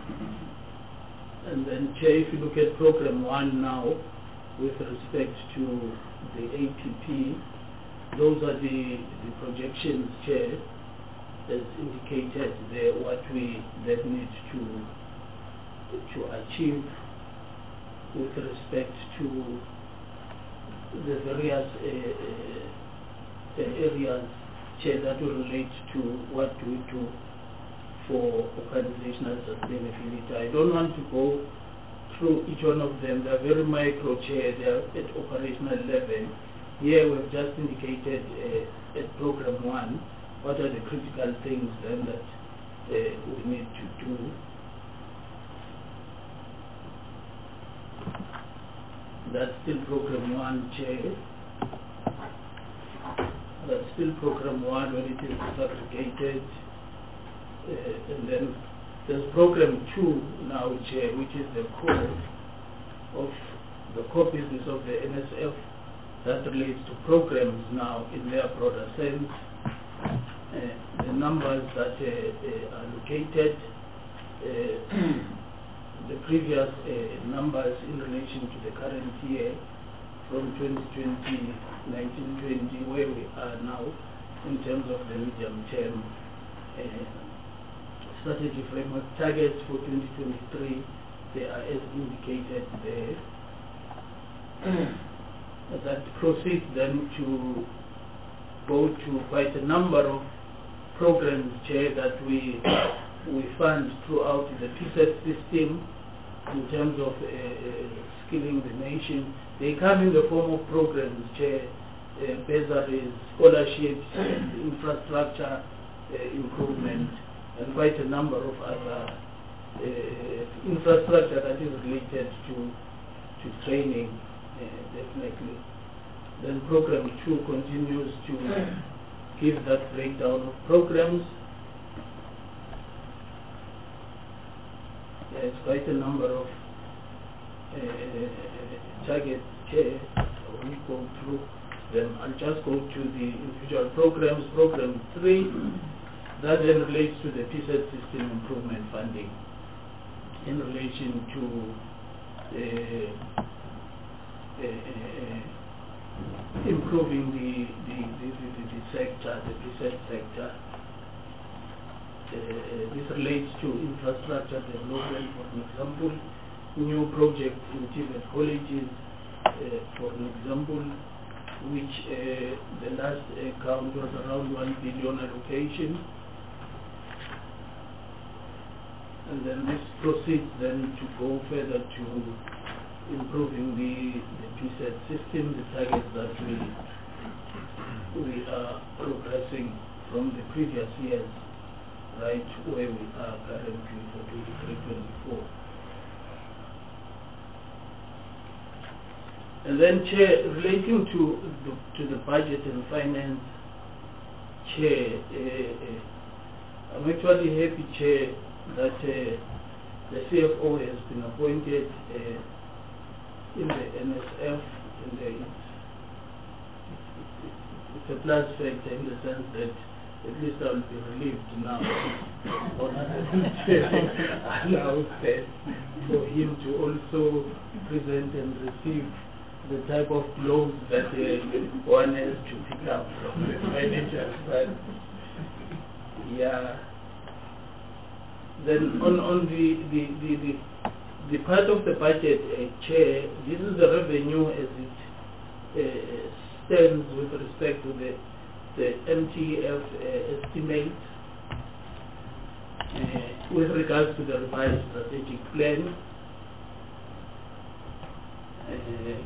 And then, Chair, if you look at program one now, with respect to the A P P, those are the, the projections, Chair, as indicated there, what we then need to to achieve with respect to the various uh, uh, areas, Chair, that will relate to what we do for organizational sustainability. I don't want to go through each one of them. They are very micro, Chair. They are at operational level. Here we've just indicated uh, at program one what are the critical things then that uh, we need to do. That's still program one, Chair. That's still program one when it is disaggregated. Uh, and then there's program two now, Chair, which is the core of the core business of the N S F that relates to programs now in their broader sense. Uh, the numbers that uh, uh, are located, uh, the previous uh, numbers in relation to the current year from twenty twenty, nineteen twenty, where we are now in terms of the medium term uh, strategy framework targets for twenty twenty-three, they are as indicated there. That proceeds then to go to quite a number of programs, Chair, that we we fund throughout the P S E T system in terms of uh, uh, skilling the nation. They come in the form of programs, Chair, uh, bursaries, scholarships, and infrastructure uh, improvement, and quite a number of other uh, infrastructure that is related to to training, uh, definitely. Then program two continues to give that breakdown of programs. There's quite a number of uh, targets here. I won't go through them. I'll just go to the individual programs. Program three, that then relates to the P S E T system improvement funding in relation to uh, uh, uh, improving the the, the, the, the sector, the P S E T sector. Uh, this relates to infrastructure development, for example, new projects in Tibet colleges, uh, for example, which uh, the last uh, count was around one billion allocation. And then this proceeds then to go further to improving the, the P S E T system, the targets that we, we are progressing from the previous years, right where we are currently for twenty-three twenty-four. And then, Chair, relating to the, to the budget and finance, Chair, uh, uh, I'm actually happy, Chair, that uh, the C F O has been appointed uh, in the N S F, and the, it's, it's a plus factor in the sense that at least I will be relieved now on allows for him to also present and receive the type of blows that uh, one has to pick up from the financial side. Yeah. Then on, on the, the, the, the, the part of the budget, uh, Chair, this is the revenue as it uh, stands with respect to the the M T F uh, estimate uh, with regards to the revised strategic plan. Uh,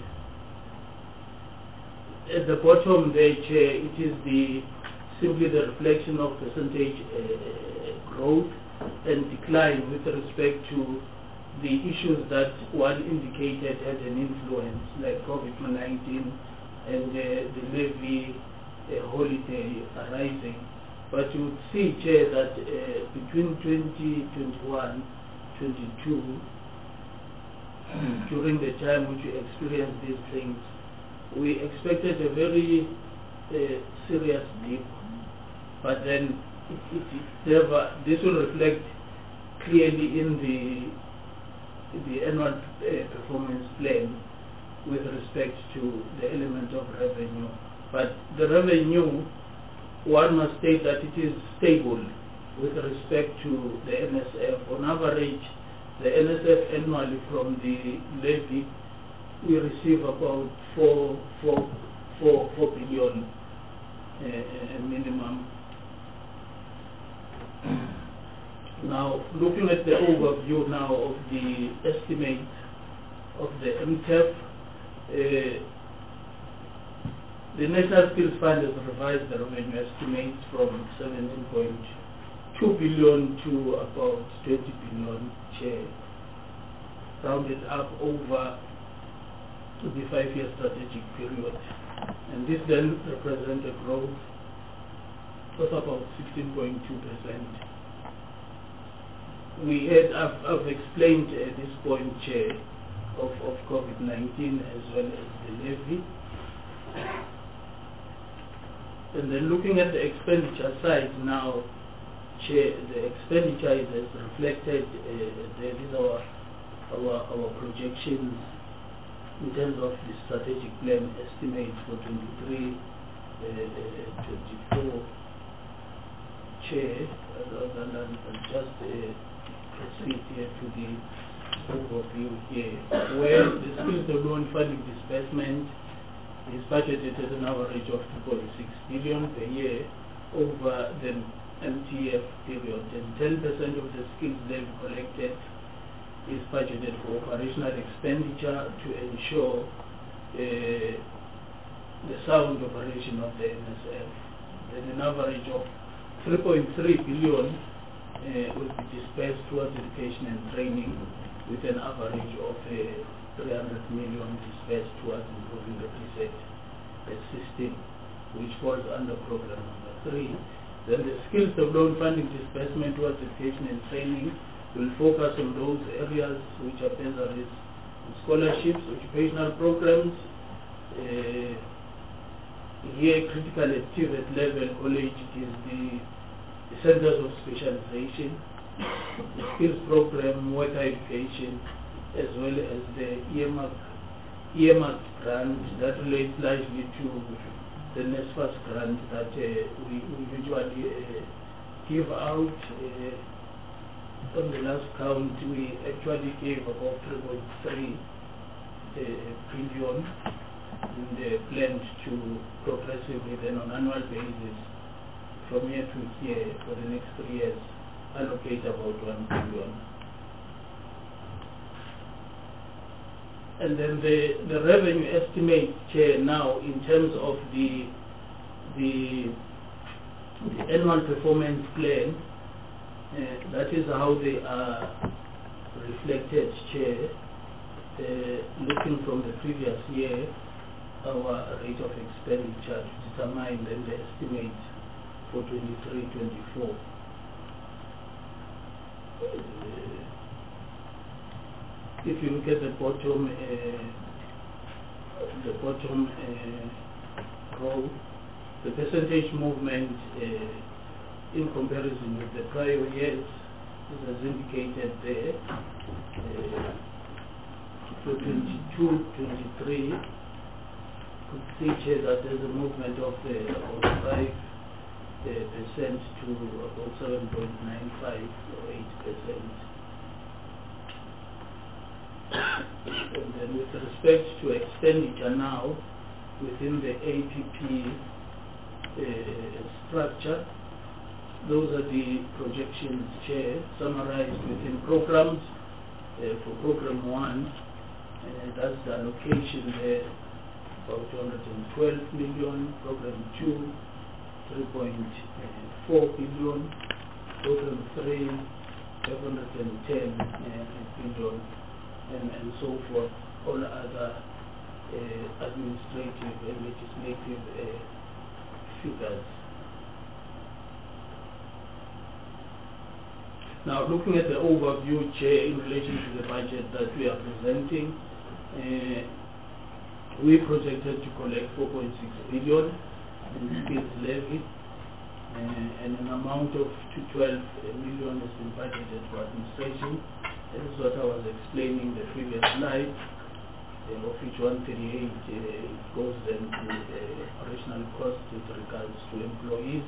at the bottom there, Chair, it is the simply the reflection of percentage uh, growth and decline with respect to the issues that one indicated had an influence, like COVID nineteen and uh, the levy uh, holiday arising. But you would see, Chair, that uh, between twenty twenty-one twenty-two, during the time which we experienced these things, we expected a very uh, serious dip, but then it, it, it never, this will reflect clearly in the the annual uh, performance plan with respect to the element of revenue But the revenue, one must state that it is stable with respect to the N S F. On average, the N S F annually from the levy, we receive about four, four, four, four billion uh, minimum. Now, looking at the overview now of the estimate of the M T E F, uh, the National Skills Fund has revised the revenue estimates from seventeen point two billion to about twenty billion, chair, rounded up over the five-year strategic period. And this then represents a growth of about sixteen point two percent. We had, I've, I've explained at this point, Chair, of, of COVID nineteen as well as the levy. And then looking at the expenditure side now, Chair, the expenditure is reflected, uh, there is our, our, our projections in terms of the strategic plan estimates for twenty-three, twenty-four. Chair, and, and, and just uh, proceed here to the overview here, where the skills development funding disbursement is budgeted at an average of two point six billion per year over the M T F period, and ten percent of the skills they've collected is budgeted for operational expenditure to ensure uh, the sound operation of the N S F. Then an average of three point three billion uh, will be dispersed towards education and training, with an average of uh, three hundred million dispersed towards improving the preset system, which falls under program number three. Then the skills development funding disbursement towards education and training will focus on those areas which are pensions, scholarships, occupational programs, uh, here critical active at level college is the, the centers of specialization, the skills program, worker education, as well as the earmark, earmark grant that relates largely to the NSFAS grant that uh, we, we usually uh, give out. Uh, on the last count, we actually gave about three point three uh, billion. And uh, planned to progressively then on annual basis from year to year for the next three years allocate about one billion. And then the, the revenue estimate, Chair, now in terms of the the, the annual performance plan, uh, that is how they are reflected, Chair. Uh, looking from the previous year, our rate of expenditure to determine then the estimate for twenty-three twenty-four. Uh, if you look at the bottom, uh, the bottom uh, row, the percentage movement uh, in comparison with the prior years is as indicated there. Uh, for twenty-two twenty-three, could see here that there's a movement of the about five percent to about seven point nine five or eight percent. And then with respect to expenditure now within the A P P uh, structure, those are the projections, Chair, summarized within programs. Uh, for program one, uh, that's the allocation there, about two hundred twelve million, program two, three point four billion, program three, five hundred ten billion, and, and so forth, all other uh, administrative and legislative uh, figures. Now, looking at the overview, Chair, in relation to the budget that we are presenting, uh, we projected to collect four point six billion in skills levy, uh, and an amount of two hundred twelve million has been budgeted for administration. This is what I was explaining the previous slide. uh, of which one thirty-eight uh, goes then to uh, operational costs with regards to employees,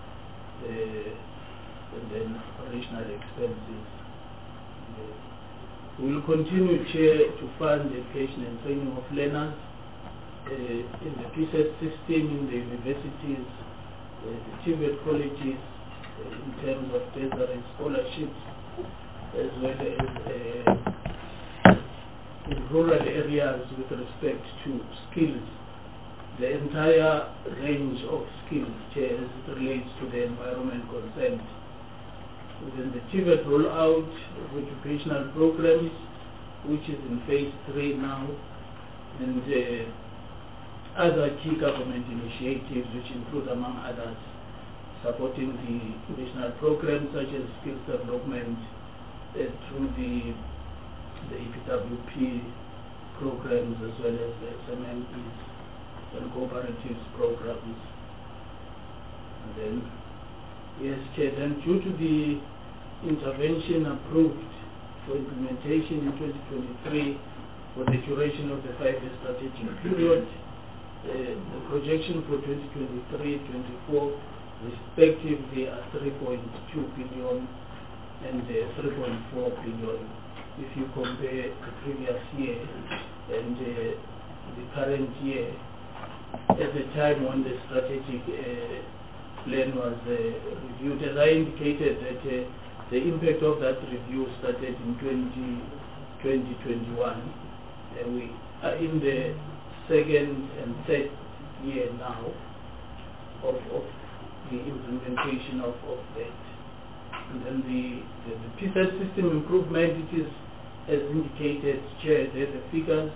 uh, and then operational expenses. Uh, we will continue, Chair, to fund education and training of learners uh, in the P S E S system, in the universities, uh, the T V E T colleges, uh, in terms of bursary scholarships, as well as uh, in rural areas with respect to skills, the entire range of skills, Chair, as it relates to the environment consent. Within the T V E T rollout of educational programs, which is in phase three now, and uh, other key government initiatives, which include, among others, supporting the educational programs such as skills development uh, through the the E P W P programs, as well as the S M M Es and cooperatives programs. And then, yes, Chair, then due to the intervention approved for implementation in twenty twenty-three for the duration of the five-year strategic period, uh, the projection for twenty twenty-three twenty-four respectively are three point two billion and uh, three point four billion. If you compare the previous year and uh, the current year, at the time when the strategic uh, plan was uh, reviewed, as I indicated, that uh, the impact of that review started in twenty twenty-one. Uh, we are in the second and third year now of, of the implementation of, of that. And then the, the, the P S E S system improvement, it is, as indicated, Chair, there the figures.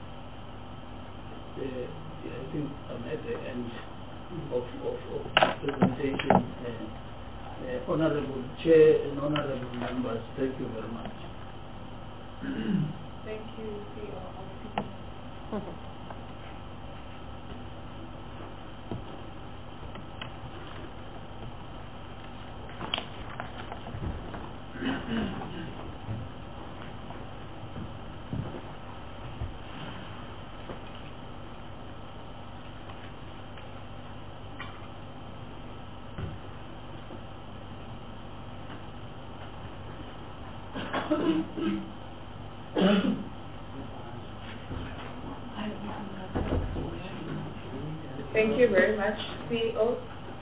Uh, yeah, I think I'm at the end of, of, of the presentation. Uh, uh, Honorable Chair and Honorable Members, thank you very much. Thank you, C E O. Thank you very much, C E O.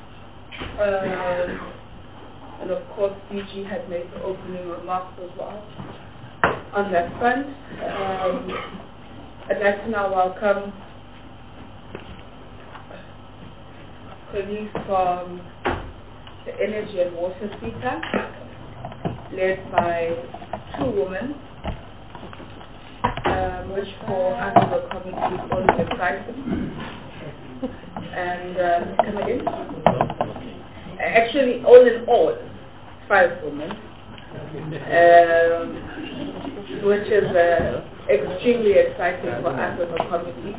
Uh, and of course, D G had made the opening remarks as well on that front. Um, I'd like to now welcome colleagues from the Energy and Water sector, led by two women, um, which for us the committee is always exciting. And uh, come again? Actually, all in all, five women, um, which is uh, extremely exciting for us as a committee.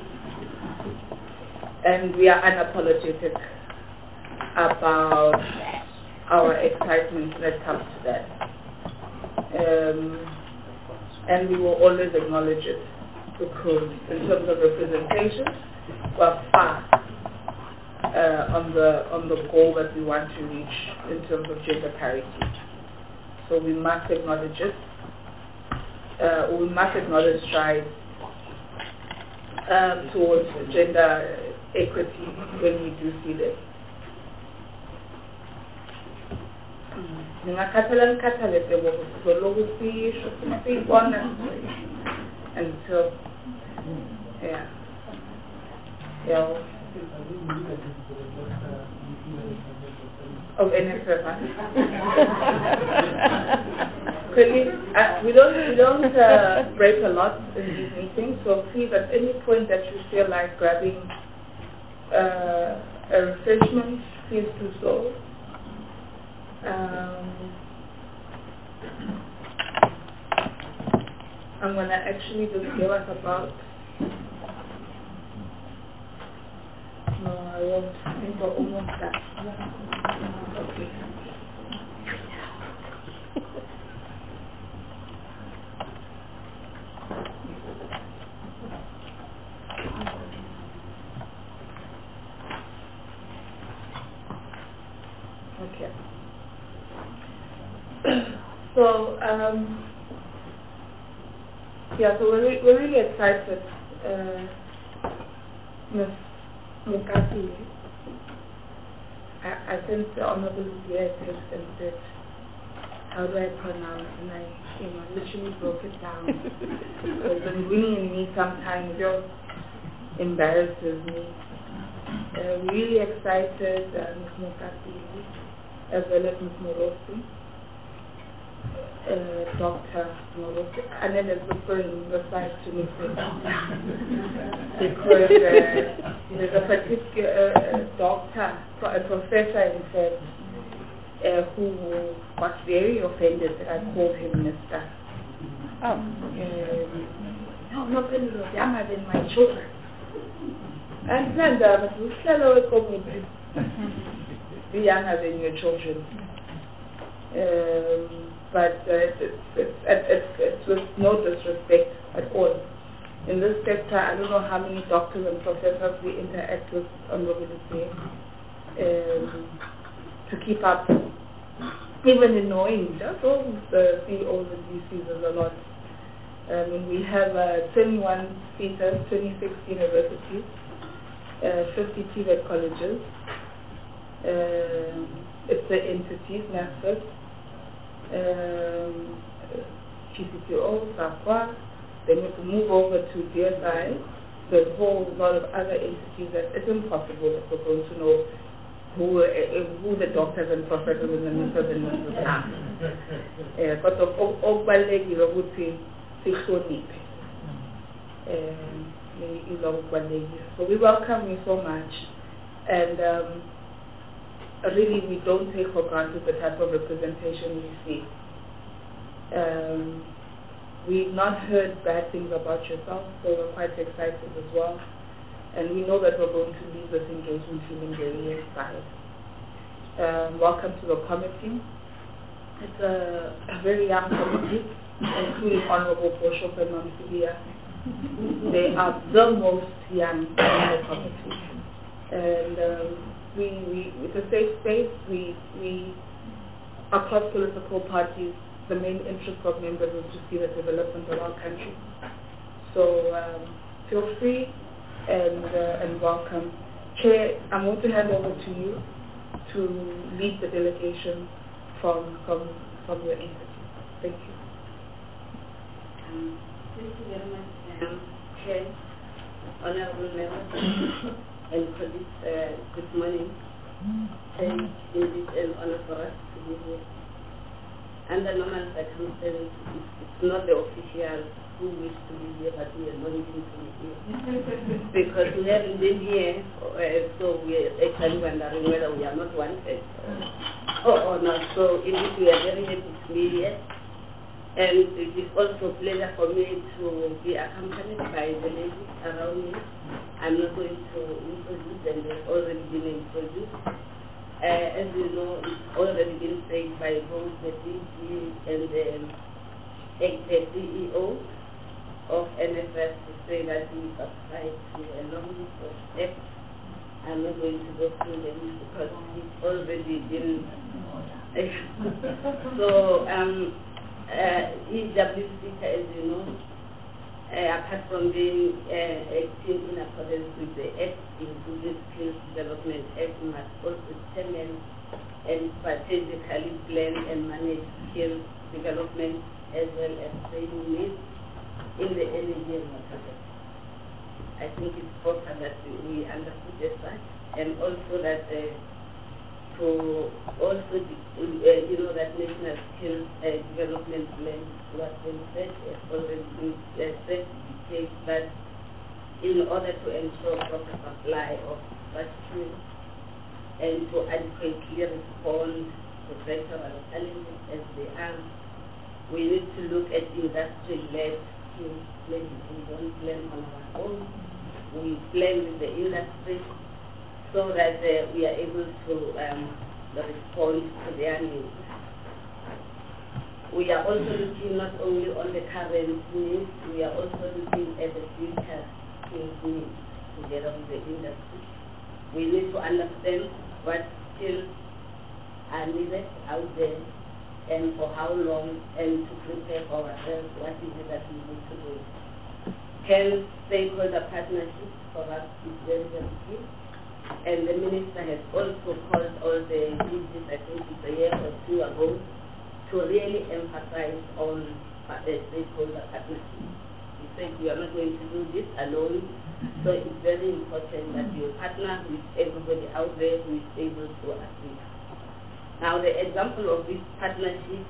And we are unapologetic about our excitement when it comes to that. Um, and we will always acknowledge it, because in terms of representation, we're far uh, on the on the goal that we want to reach in terms of gender parity. So we must acknowledge it. Uh, we must acknowledge strides um, towards gender equity when we do see them. Ngakhathala ngikhathalele ngokuloku sisho sibona until yeah yeah of N S F. uh, we don't we don't uh, break a lot in these meetings, so please at any point that you feel like grabbing uh, a refreshment, please do so. Um, I'm going to actually just give us about, no, I won't, I think we're almost done. Okay. So, um, yeah, so we're, re- we're really excited. Uh, Miz Mukati, I, I sent the Honorable Lucia a text and said, how do I pronounce? And I, you know, literally broke it down. Because the winning in me sometimes just embarrasses me. Uh, really excited, uh, Miz Mukati, as well as Miz Morosi. Uh, Doctor Morosi, and then there's referring the side to me because uh, there's a particular uh, doctor, a professor in fact, uh, who was very offended that I called him Mister Oh. Um, no, no, no, younger than my children. And then the younger than your children. Um, but uh, it's, it's, it's, it's with no disrespect at all. In this sector, I don't know how many doctors and professors we interact with on mobility um, to keep up, even in knowing just all the C E Os and D Cs is a lot. I mean, we have uh, twenty-one theaters, twenty-six universities, uh, fifty T V E T colleges. Um, it's the entities, NASFAT, um, P C T O, SAFWA. Then we have to move over to D S I. There's a whole lot of other entities that it's impossible that we're going to know who, uh, who the doctors and professors and the nurses and nurses are. But okubalulekile ukuthi sihloniphe. So we welcome you so much, and um, really we don't take for granted the type of representation we see. Um, we've not heard bad things about yourself, so we're quite excited as well. And we know that we're going to leave this engagement feeling very inspired. Um, welcome to the committee. It's a, a very young committee, including Honorable Bosho and Mamsibia. They are the most young in the committee. And um, we, we, it's a safe space. We, we, across political parties, the main interest of members is to see the development of our country. So um, feel free and, uh, and welcome. Chair, I'm going to hand over to you to lead the delegation from, from, from your entity. Thank you. Um, thank you very much, um, Chair, Honorable Members, and colleagues, uh, good morning. And it is an honor for us to be here. Under normal circumstances, it's not the officials who wish to be here, but we are wanting to be here. Because we haven't been here, uh, so we are actually wondering whether we are not wanted or, or not. So indeed, we are very happy to be here. And it is also a pleasure for me to be accompanied by the ladies around me. I'm not going to introduce them, they've already been introduced. Uh, as you know, it's already been said by both the D G and the, the C E O of N F S to say that we subscribe to a long list of steps. I'm not going to go through them because it's already been... so, um, uh, E W C, as you know, Uh, apart from being uh, acting in accordance with the Act, including Skills Development Act, must also channel and strategically plan and manage skills development as well as training needs in the energy and water sector. I think it's proper that we understood as such, and also that uh, to also, uh, you know, that national skills uh, development plan was been set, has already been uh, set the case that in order to ensure proper supply of such skills and to adequately respond to sectoral challenges as they are, we need to look at industry-led skills planning. We don't plan on our own. We plan with the industry so that uh, we are able to um, respond to their needs. We are also looking not only on the current needs, we are also looking at the future skills needs together with the industry. We need to understand what skills are needed out there and for how long, and to prepare for ourselves what is it that we need to do. Hence, stakeholder partnership for us is very, very key. And the minister has also called all the D Gs, I think it's a year or two ago, to really emphasize on uh, stakeholder partnership. He said we are not going to do this alone, so it's very important that you partner with everybody out there who is able to assist. Now the example of this partnership,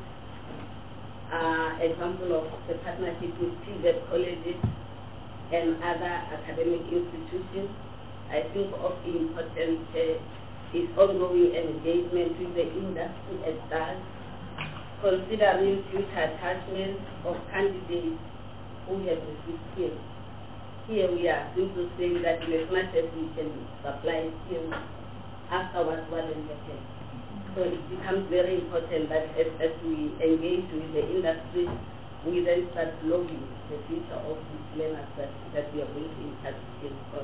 uh, example of the partnership with T Z colleges and other academic institutions, I think of importance uh, is ongoing engagement with the industry at large, considering future attachments of candidates who have received skills. Here we are simply saying that in as much as we can supply skills, afterwards what will happen. So it becomes very important that as, as we engage with the industry, we then start lobbying the future of these learners that, that we are going to impart skills on.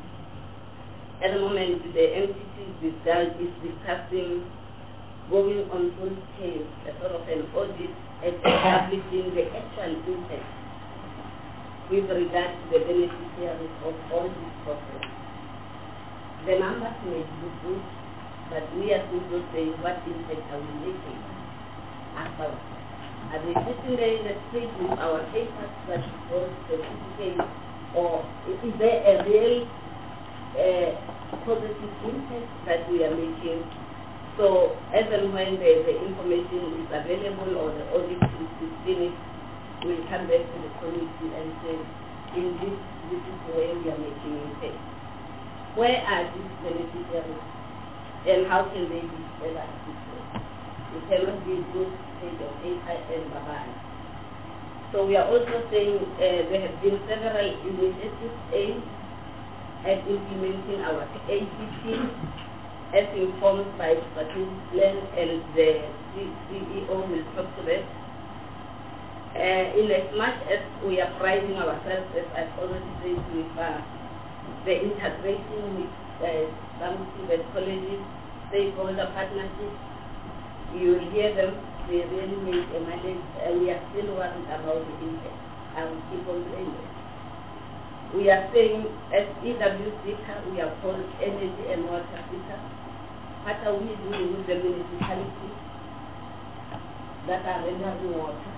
At the moment, the M T T is discussing going on full scale, a sort of an audit and establishing the actual impact with regard to the beneficiaries of all these programs. The numbers may look good, but we are simply saying what impact are we making afterwards. Are they sitting there in the street with our papers that hold certificates, or is there a real uh, positive impact that we are making? So as and when the, the information is available or the audit is finished, we'll come back to the committee and say, in this, this is where we are making impact. Where are these beneficiaries and how can they be better assisted? It cannot be good state of A I and bye-bye. So we are also saying uh, there have been several initiatives aimed at implementing our A P T as informed by Fatou Glenn, and the C E O will talk to that. Uh, in as much as we are priding ourselves, as I've already said, with uh, the integration with uh, some student colleges, stakeholder partnerships, you will hear them, they really make a manage, uh, we are still worried about the impact. I will keep on saying that. We are saying, as E W CITA, we are called Energy and Water CITA. What are we doing with the municipalities that are rendering water?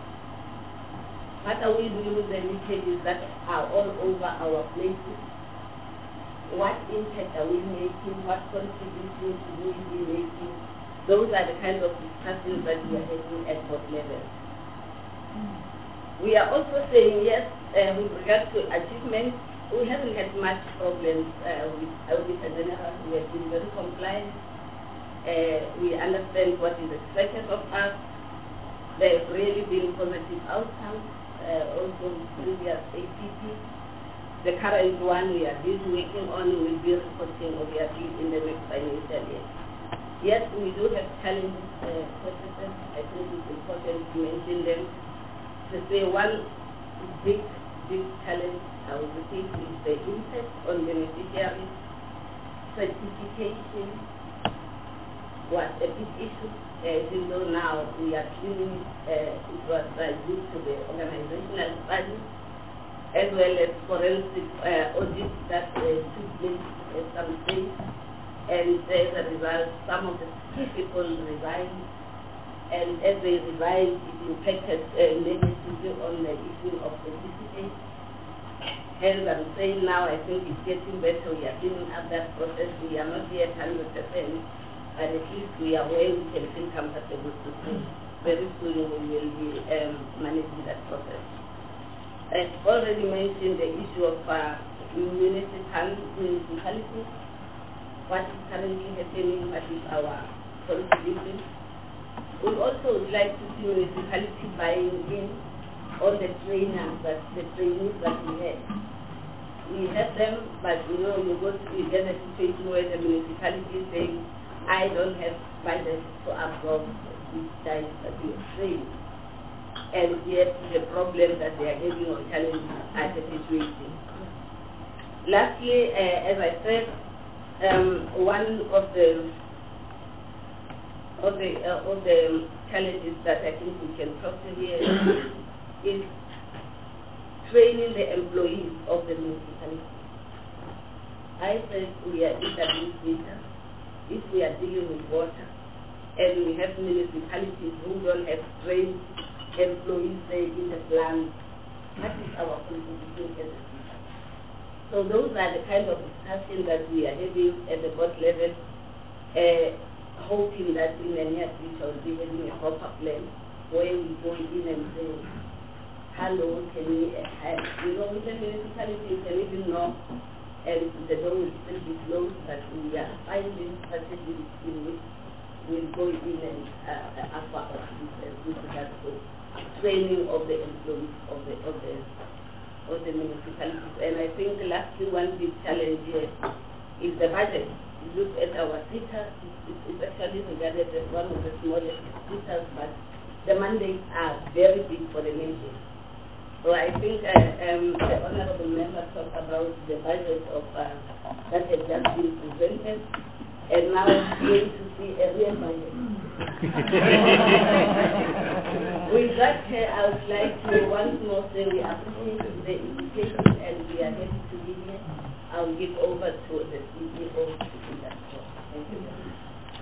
What are we doing with the leakages that are all over our places? What impact are we making? What contributions will we be making? Those are the kinds of discussions that we are having at both levels. We are also saying, yes, uh, with regard to achievements, we haven't had much problems uh, with Auditor General. We have been very compliant. Uh, we understand what is expected of us. There have really been positive outcomes, uh, also previous A P P. The current one we are busy working on will be reporting obviously in the next financial year. Yes, we do have challenges, uh, processes. I think it's important to mention them. To say one big, big challenge, I would repeat, is the impact on beneficiaries. Certification was a big issue, uh, even though now we are cleaning, uh, it was uh, due to the organizational studies, as well as forensic uh, audits that uh, took place at some stage. And as a result, some of the key people resigned, and as they resigned, it impacted uh, negatively on the issue of certificate. Hence, I'm saying now I think it's getting better. We are cleaning up that process. We are not yet one hundred percent, but at least we are where we can feel comfortable to say very soon we will be um, managing that process. I've already mentioned the issue of uh, municipal, municipalities. What is currently happening, what is our contribution. We also would like to see municipality buying in all the trainers, that the trainees that we have. We have them, but you know, you go to you get a situation where the municipality is saying, I don't have budget to absorb these guys that we are training. And yet the problem that they are having or challenges are perpetuating. Lastly, uh, as I said, Um, one of the all the uh, all the challenges that I think we can talk to here is training the employees of the municipality. I said we are E W C. If we are dealing with water, and we have municipalities who don't have trained employees say, in the plant, what is our contribution as a city? So those are the kind of discussions that we are having at the board level, uh, hoping that in the near future we'll be having a proper plan where we go in and say, hello, can we have, you know, with the municipalities, and even know, and the door will still be closed, but we are finding strategies in which we'll go in and uh, offer our assistance with regard to training of the employees of the of the of the municipalities. And I think lastly, one big challenge here is the budget. You look at our SETA, it's, it's actually regarded as one of the smallest SETAs, but the mandates are very big for the nation. So I think uh, um, the honorable member talked about the budget of uh, that has just been presented, and now we're going to see a real budget. With that, uh, I would like to once more say we appreciate the invitation and we are happy to be here. I will give over to the C E O to do that. Thank you very much.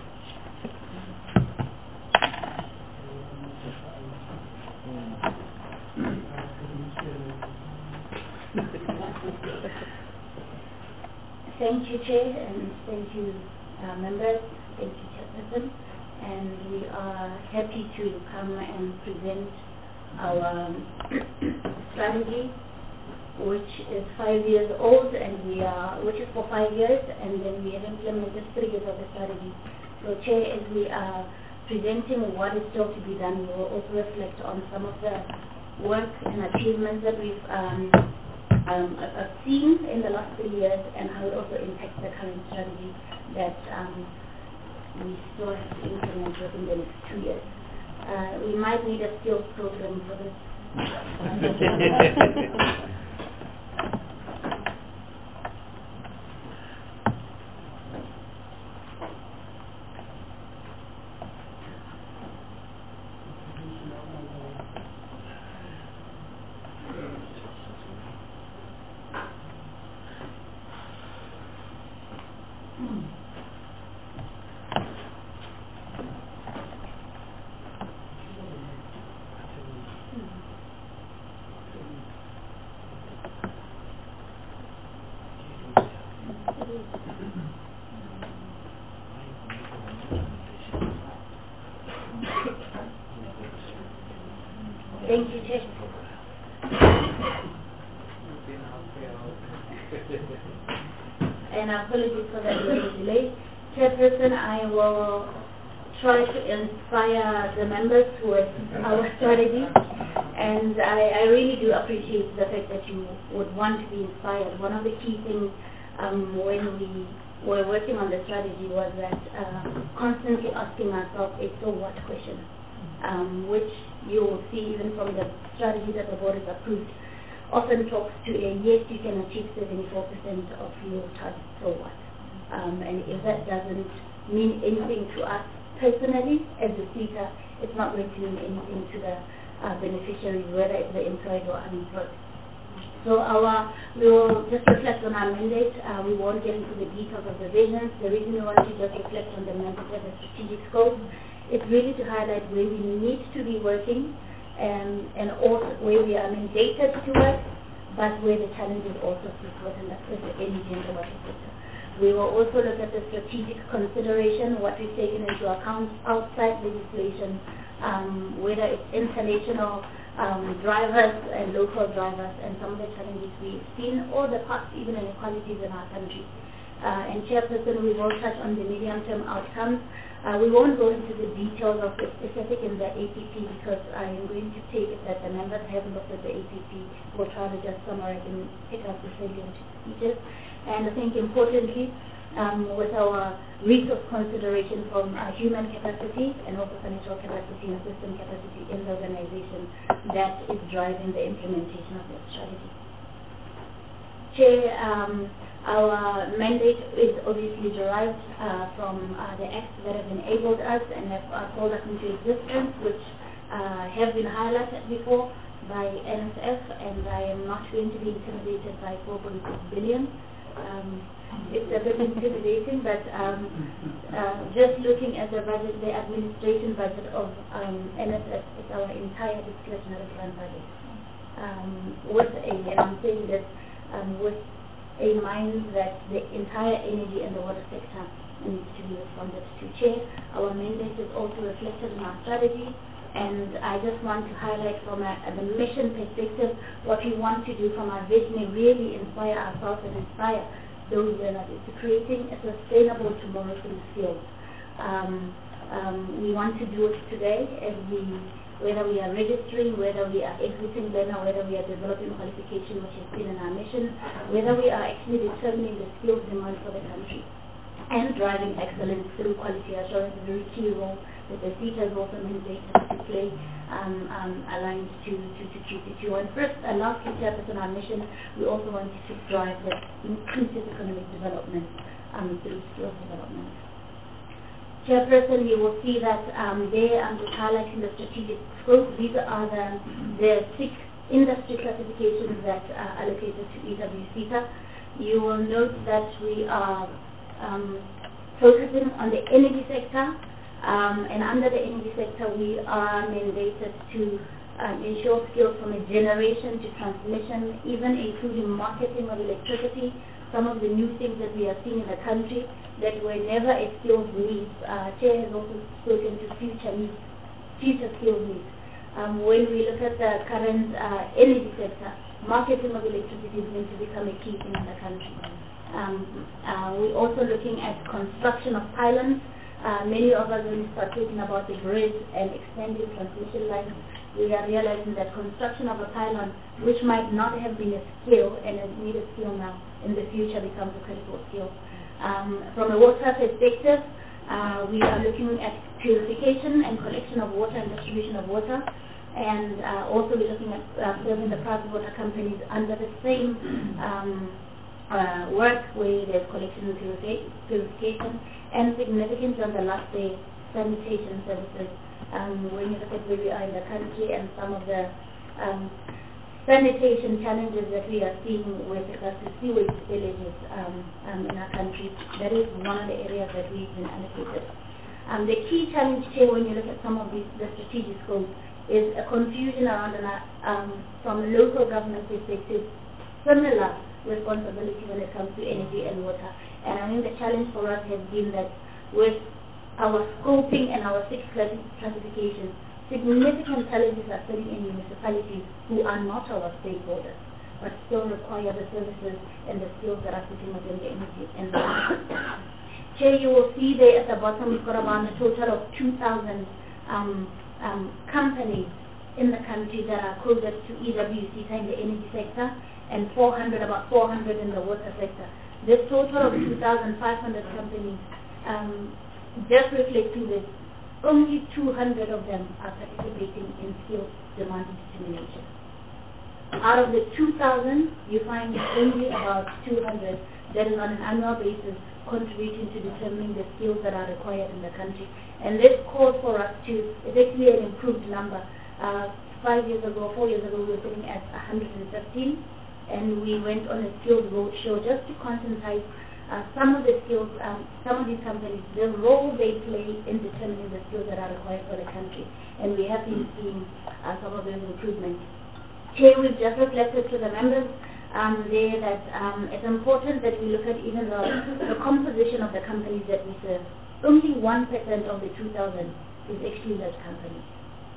Thank you, Chair, and thank you, uh, members. Thank you, Chairperson. And we are happy to come and present our strategy, which is five years old, and we are, which is for five years, and then we have implemented three years of the strategy. So, Chair, as we are presenting what is still to be done, we will also reflect on some of the work and achievements that we've um, um, uh, seen in the last three years and how it also impacts the current strategy that um, we still have to implement within the next two years. Uh, we might need a skills program for this. Thank you, Chair. And apologies for that little delay. Chairperson, I will try to inspire the members towards our strategy. And I, I really do appreciate the fact that you would want to be inspired. One of the key things um, when we were working on the strategy was that uh, constantly asking ourselves a so what question, um, which you will see even from the strategy that the board has approved, often talks to a yes, you can achieve seventy-four percent of your target, so what? Um, and if that doesn't mean anything to us personally as a speaker, it's not going to mean anything to the uh, beneficiaries, whether it's the employed or unemployed. So our, we will just reflect on our mandate. Uh, we won't get into the details of the visions. The reason we want to just reflect on the mandate and the strategic scope is really to highlight where we need to be working and, and also where we are mandated to work, but where the challenges also sit within the energy and the water sector. We will also look at the strategic consideration, what we've taken into account outside legislation, um, whether it's international um, drivers and local drivers and some of the challenges we've seen, or the past even inequalities in our country. Uh, and Chairperson, we will touch on the medium-term outcomes. Uh, we won't go into the details of the specific in the A P P because I am going to take it that the members have looked at the A P P. We'll try to just summarize and pick up the salient features. And I think importantly, um, with our resource consideration from uh, human capacity and also financial capacity and system capacity in the organization, that is driving the implementation of the strategy. Chair, um, Our mandate is obviously derived uh, from uh, the acts that have enabled us and have uh, called us into existence, which uh, have been highlighted before by N S F, and I am not going to be intimidated by four point six billion. Um, it's a bit intimidating, but um, uh, just looking at the budget, the administration budget of um, N S F is our entire discretionary fund budget. Um, with a, and I'm saying that um, with a mind that the entire energy and the water sector needs to be responded to. Chair, our mandate is also reflected in our strategy, and I just want to highlight from a, a, the mission perspective what we want to do from our vision and really inspire ourselves and inspire those learners is creating a sustainable tomorrow through skills. Um, um, we want to do it today as we, whether we are registering, whether we are exiting learner, whether we are developing qualification, which has been in our mission, whether we are actually determining the skills demand for the country and driving excellence through quality assurance, a very key role that the seat has also mandated to play, um, um, aligned to, to, to Q C Q. And first and lastly, Chairperson, our mission, we also want to drive the inclusive economic development um, through skills development. Chairperson, you will see that um, there I'm just highlighting the strategic scope. These are the, the six industry classifications that are allocated to E W SETA. You will note that we are um, focusing on the energy sector, um, and under the energy sector we are mandated to um, ensure skills from a generation to transmission, even including marketing of electricity. Some of the new things that we are seeing in the country that were never a skills needs. Uh, Chair has also spoken to future needs, future skills needs. Um, when we look at the current uh, energy sector, marketing of electricity is going to become a key thing in the country. Um, uh, we're also looking at construction of pylons. Uh, many of us, when we start talking about the grid and extending transmission lines, we are realizing that construction of a pylon, which might not have been a skill and is need a skill now, in the future becomes a critical skill. Um, from a water perspective, uh, we are looking at purification and collection of water and distribution of water, and uh, also we're looking at uh, serving the private water companies under the same um, uh, work where there's collection and purifi- purification, and significantly on the last day, sanitation services. Um, when you look at where we are in the country and some of the um, sanitation challenges that we are seeing with regards to sewage spillages um, um, in our country, that is one of the areas that we've been allocated. Um, the key challenge here when you look at some of these, the strategic scope is a confusion around an, um, from a local government perspective, similar responsibility when it comes to energy and water. And I think the challenge for us has been that with our scoping and our six classifications, significant challenges are sitting in municipalities who are not our stakeholders, but still require the services and the skills that are sitting within the energy environment. Chair, you will see there at the bottom we've got around a total of two thousand um, um, companies in the country that are coded to E W SETA in the energy sector, and four hundred, about four hundred in the water sector. This total of two thousand five hundred companies, um, just reflecting this, only two hundred of them are participating in skills demand determination. Out of the two thousand, you find only about two hundred that is on an annual basis contributing to determining the skills that are required in the country. And this calls for us to, it's actually an improved number. Uh, five years ago, four years ago, we were sitting at one hundred fifteen, and we went on a skills roadshow just to conscientize Uh, some of the skills, um, some of these companies, the role they play in determining the skills that are required for the country. And we have been seeing uh, some of those improvements. Here we've just reflected to the members um, there that um, it's important that we look at even the, the composition of the companies that we serve. Only one percent of the two thousand is actually large companies.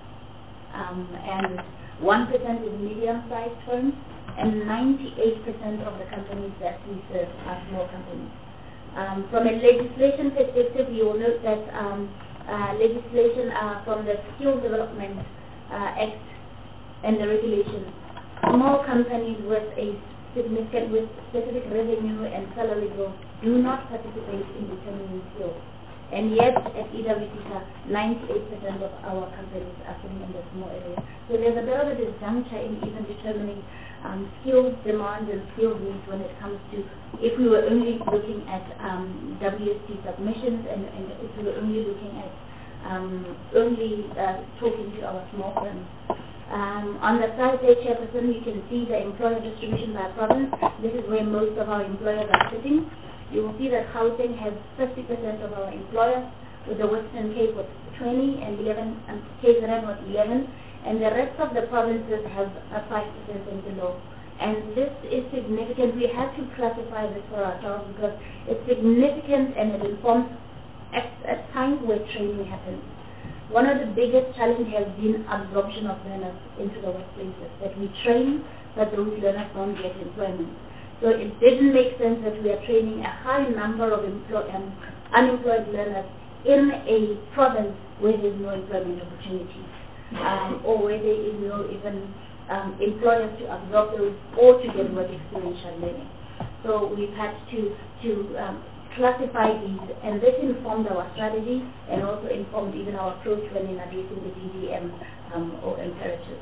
Um, and one percent is medium-sized firms, and ninety-eight percent of the companies that we serve are small companies. Um, from a legislation perspective, you will note that um, uh, legislation uh, from the Skills Development uh, Act and the regulations, small companies with a significant, with specific revenue and salary growth do not participate in determining skills. And yet, at E W CETA, ninety-eight percent of our companies are sitting in the small area. So there's a bit of a disjuncture in even determining um, skills demand and skills needs when it comes to, if we were only looking at um, W S P submissions and, and if we were only looking at um, only uh, talking to our small firms. Um, on the side there, Chairperson, you can see the employer distribution by province. This is where most of our employers are sitting. You will see that Gauteng has fifty percent of our employers, with the Western Cape with twenty and eleven, and K Z N with eleven, and the rest of the provinces have a five percent and below. And this is significant. We have to classify this for ourselves because it's significant and it informs at, at times where training happens. One of the biggest challenges has been absorption of learners into the workplaces, that we train, but those learners don't get employment. So it didn't make sense that we are training a high number of employ- um, unemployed learners in a province where there's no employment opportunities, um, or where there is no even um, employers to absorb those or to get work experiential learning. So we've had to, to um, classify these, and this informed our strategy and also informed even our approach when in addressing the D D M um, or imperatives.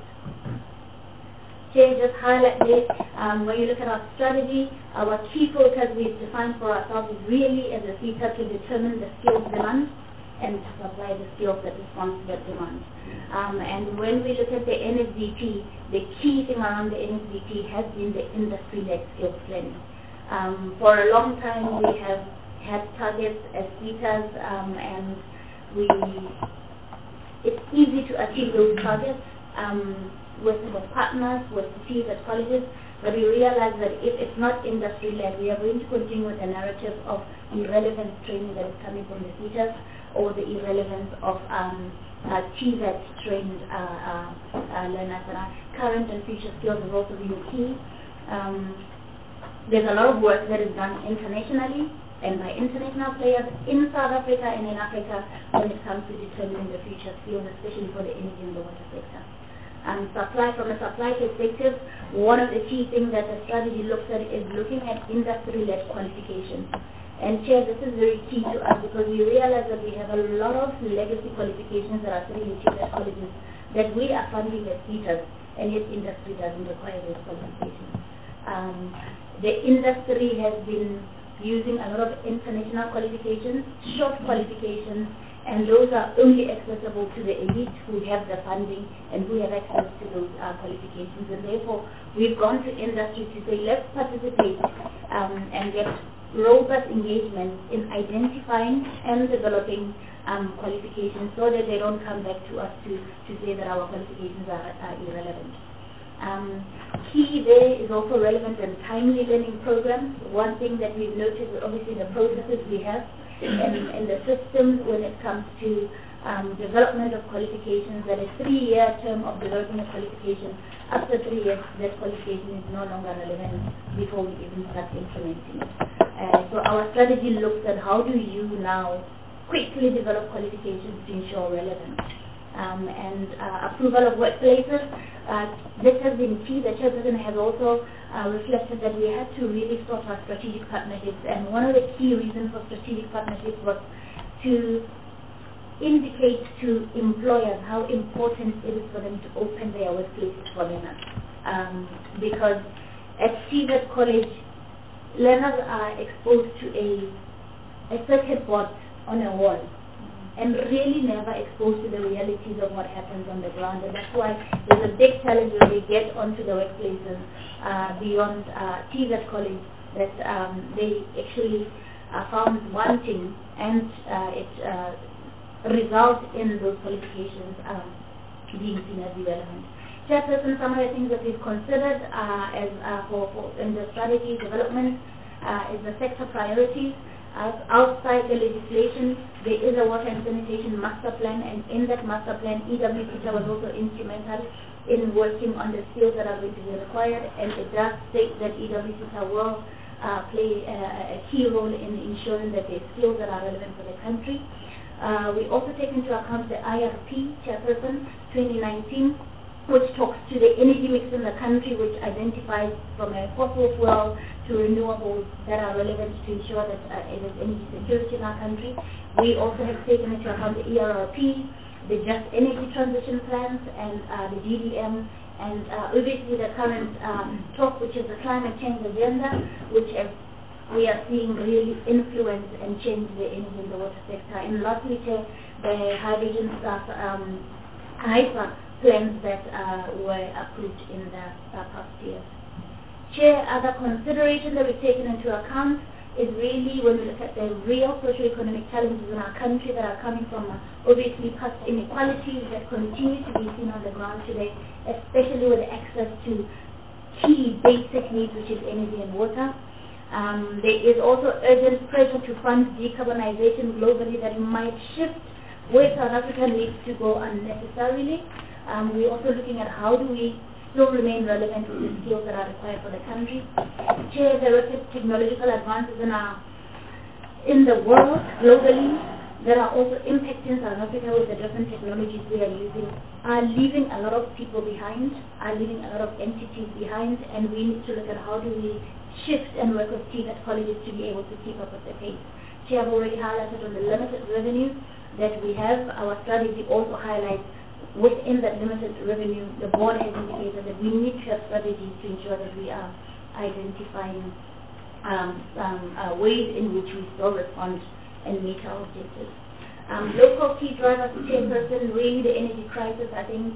Chair, just highlight this, um, when you look at our strategy, our key focus we've defined for ourselves is really as a CETA to determine the skills demand and to supply the skills that respond to that demand. Um, and when we look at the N S D P, the key thing around the N S D P has been the industry-led skills planning. Um, for a long time we have had targets as CETAs, um, and we, it's easy to achieve those targets um, with, with partners, with T V at colleges, but we realize that if it's not industry-led, we are going to continue with a narrative of irrelevant training that is coming from the CETAs, or the irrelevance of um, uh, T V E T-trained uh, uh, uh, learners. And our current and future skills have also been key. Um, there's a lot of work that is done internationally and by international players in South Africa and in Africa when it comes to determining the future skills, especially for the energy and the water sector. Um, supply, from a supply perspective, one of the key things that the strategy looks at is looking at industry-led qualification. And Chair, this is very key to us because we realize that we have a lot of legacy qualifications that are sitting in T V E T colleges that we are funding as CETAs, and yet industry doesn't require those qualifications. Um, the industry has been using a lot of international qualifications, short qualifications, and those are only accessible to the elite who have the funding and who have access to those uh, qualifications. And therefore, we've gone to industry to say, let's participate um, and get robust engagement in identifying and developing um, qualifications so that they don't come back to us to, to say that our qualifications are, are irrelevant. Um, key there is also relevant and timely learning programs. One thing that we've noticed is obviously the processes we have and, and the systems when it comes to um, development of qualifications, that a three-year term of developing a qualification, after three years that qualification is no longer relevant before we even start implementing it. Uh, so our strategy looks at how do you now quickly develop qualifications to ensure relevance. Um, and uh, approval of workplaces. Uh, this has been key. The Chairperson has also uh, reflected that we had to really sort our strategic partnerships, and one of the key reasons for strategic partnerships was to indicate to employers how important it is for them to open their workplaces for learners. Um, because at T V E T College, learners are exposed to a, a circuit board on a wall, and really never exposed to the realities of what happens on the ground. And that's why there's a big challenge when they get onto the workplaces uh, beyond uh, T V E T College that um, they actually are found wanting, and uh, it uh, results in those qualifications um, being seen as irrelevant. Chairperson, some of the things that we've considered uh, as uh, for, for in the strategy development uh, is the sector priorities. Uh, outside the legislation, there is a water and sanitation master plan, and in that master plan, E W CETA was also instrumental in working on the skills that are going to be required, and it does state that E W CETA will uh, play a, a key role in ensuring that there are skills that are relevant for the country. Uh, we also take into account the I R P, Chairperson, twenty nineteen, which talks to the energy mix in the country, which identifies from a fossil fuel to renewables that are relevant to ensure that uh, there is energy security in our country. We also have taken into account the E R R P, the Just Energy Transition Plans, and uh, the D D M, and uh, obviously the current um, talk, which is the climate change agenda, which as we are seeing really influence and change the energy in the water sector. And lastly, Chair, the hydrogen stuff, um, HYPA plans that uh, were approved in the uh, past years. Chair, other consideration that we've taken into account is really when we look at the real socio-economic challenges in our country that are coming from uh, obviously past inequalities that continue to be seen on the ground today, especially with access to key basic needs, which is energy and water. Um, there is also urgent pressure to fund decarbonization globally that might shift where South Africa needs to go unnecessarily. Um, we're also looking at how do we still remain relevant with the skills that are required for the country. Chair, the rapid technological advances in, our, in the world globally that are also impacting South Africa with the different technologies we are using are leaving a lot of people behind, are leaving a lot of entities behind, and we need to look at how do we shift and work with team at colleges to be able to keep up with the pace. Chair, I've already highlighted on the limited revenue that we have. Our strategy also highlights within that limited revenue, the board has indicated that we need to have strategies to ensure that we are identifying um, um, uh, ways in which we still respond and meet our objectives. Um, local key drivers, Chairperson, really the energy crisis. I think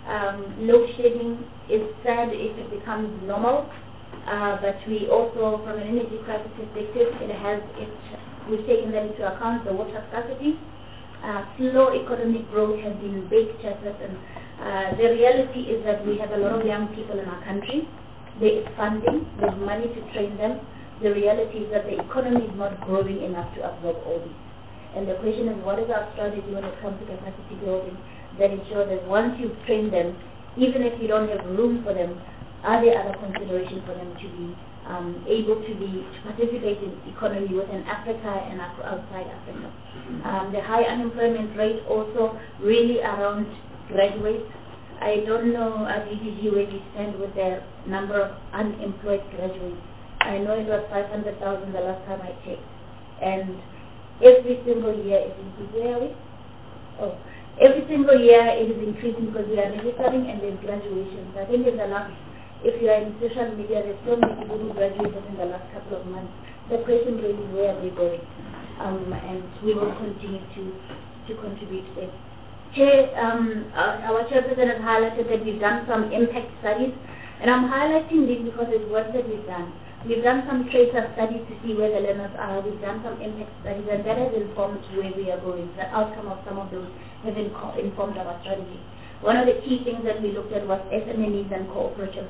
um, load shedding is sad if it becomes normal, uh, but we also, from an energy crisis perspective, it has it. We've taken that into account. The water scarcity. Uh, slow economic growth has been big, Chairperson. Uh, the reality is that we have a lot of young people in our country. There is funding, there's money to train them. The reality is that the economy is not growing enough to absorb all this. And the question is, what is our strategy when it comes to capacity building that ensures that once you've trained them, even if you don't have room for them, are there other considerations for them to be Um, able to be to participate in economy within Africa and outside Africa. Um, the high unemployment rate also really around graduates. I don't know at D G G where you stand with the number of unemployed graduates. I know it was five hundred thousand the last time I checked, and every single year it is increasing. Where are we? Oh, every single year it is increasing because we are registering and there's graduations. I think in the last. If you are in social media, there's so many people who graduated in the last couple of months. The question really is where are they going? Um, and we will continue to, to contribute there. Chair, um, our, our chairperson has highlighted that we've done some impact studies, and I'm highlighting this because it's work that we've done. We've done some tracer studies to see where the learners are. We've done some impact studies, and that has informed where we are going. The outcome of some of those have informed our strategy. One of the key things that we looked at was S M Es and cooperatives.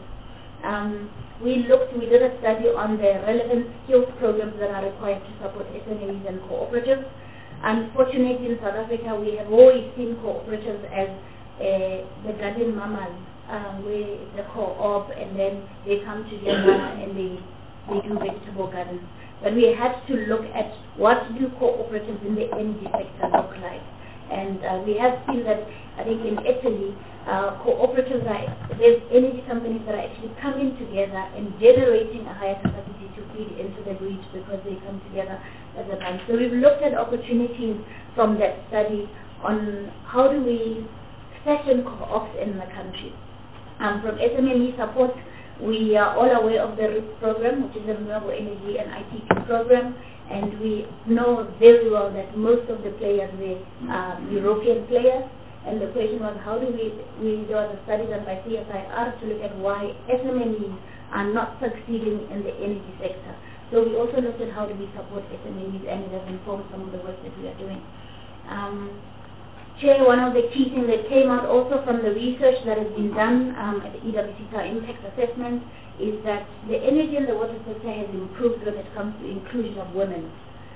Um, we looked, we did a study on the relevant skills programs that are required to support S M Es and cooperatives. Unfortunately, in South Africa, we have always seen cooperatives as uh, the garden mamas, um, where it's a co-op and then they come together and they, they do vegetable gardens. But we had to look at what do cooperatives in the energy sector look like. And uh, we have seen that, I think in Italy, uh, cooperatives are, there's energy companies that are actually coming together and generating a higher capacity to feed into the grid because they come together as a bank. So we've looked at opportunities from that study on how do we fashion co-ops in the country. Um, from S M E support, we are all aware of the RIP program, which is a renewable energy and I T P program. And we know very well that most of the players were uh, European players. And the question was, how do we, we there was a study done by C S I R to look at why S M Es are not succeeding in the energy sector. So we also looked at how do we support S M Es, and it has informed some of the work that we are doing. Um, Chair, one of the key things that came out also from the research that has been done um, at the E W C S A Impact Assessment is that the energy and the water sector has improved when it comes to inclusion of women.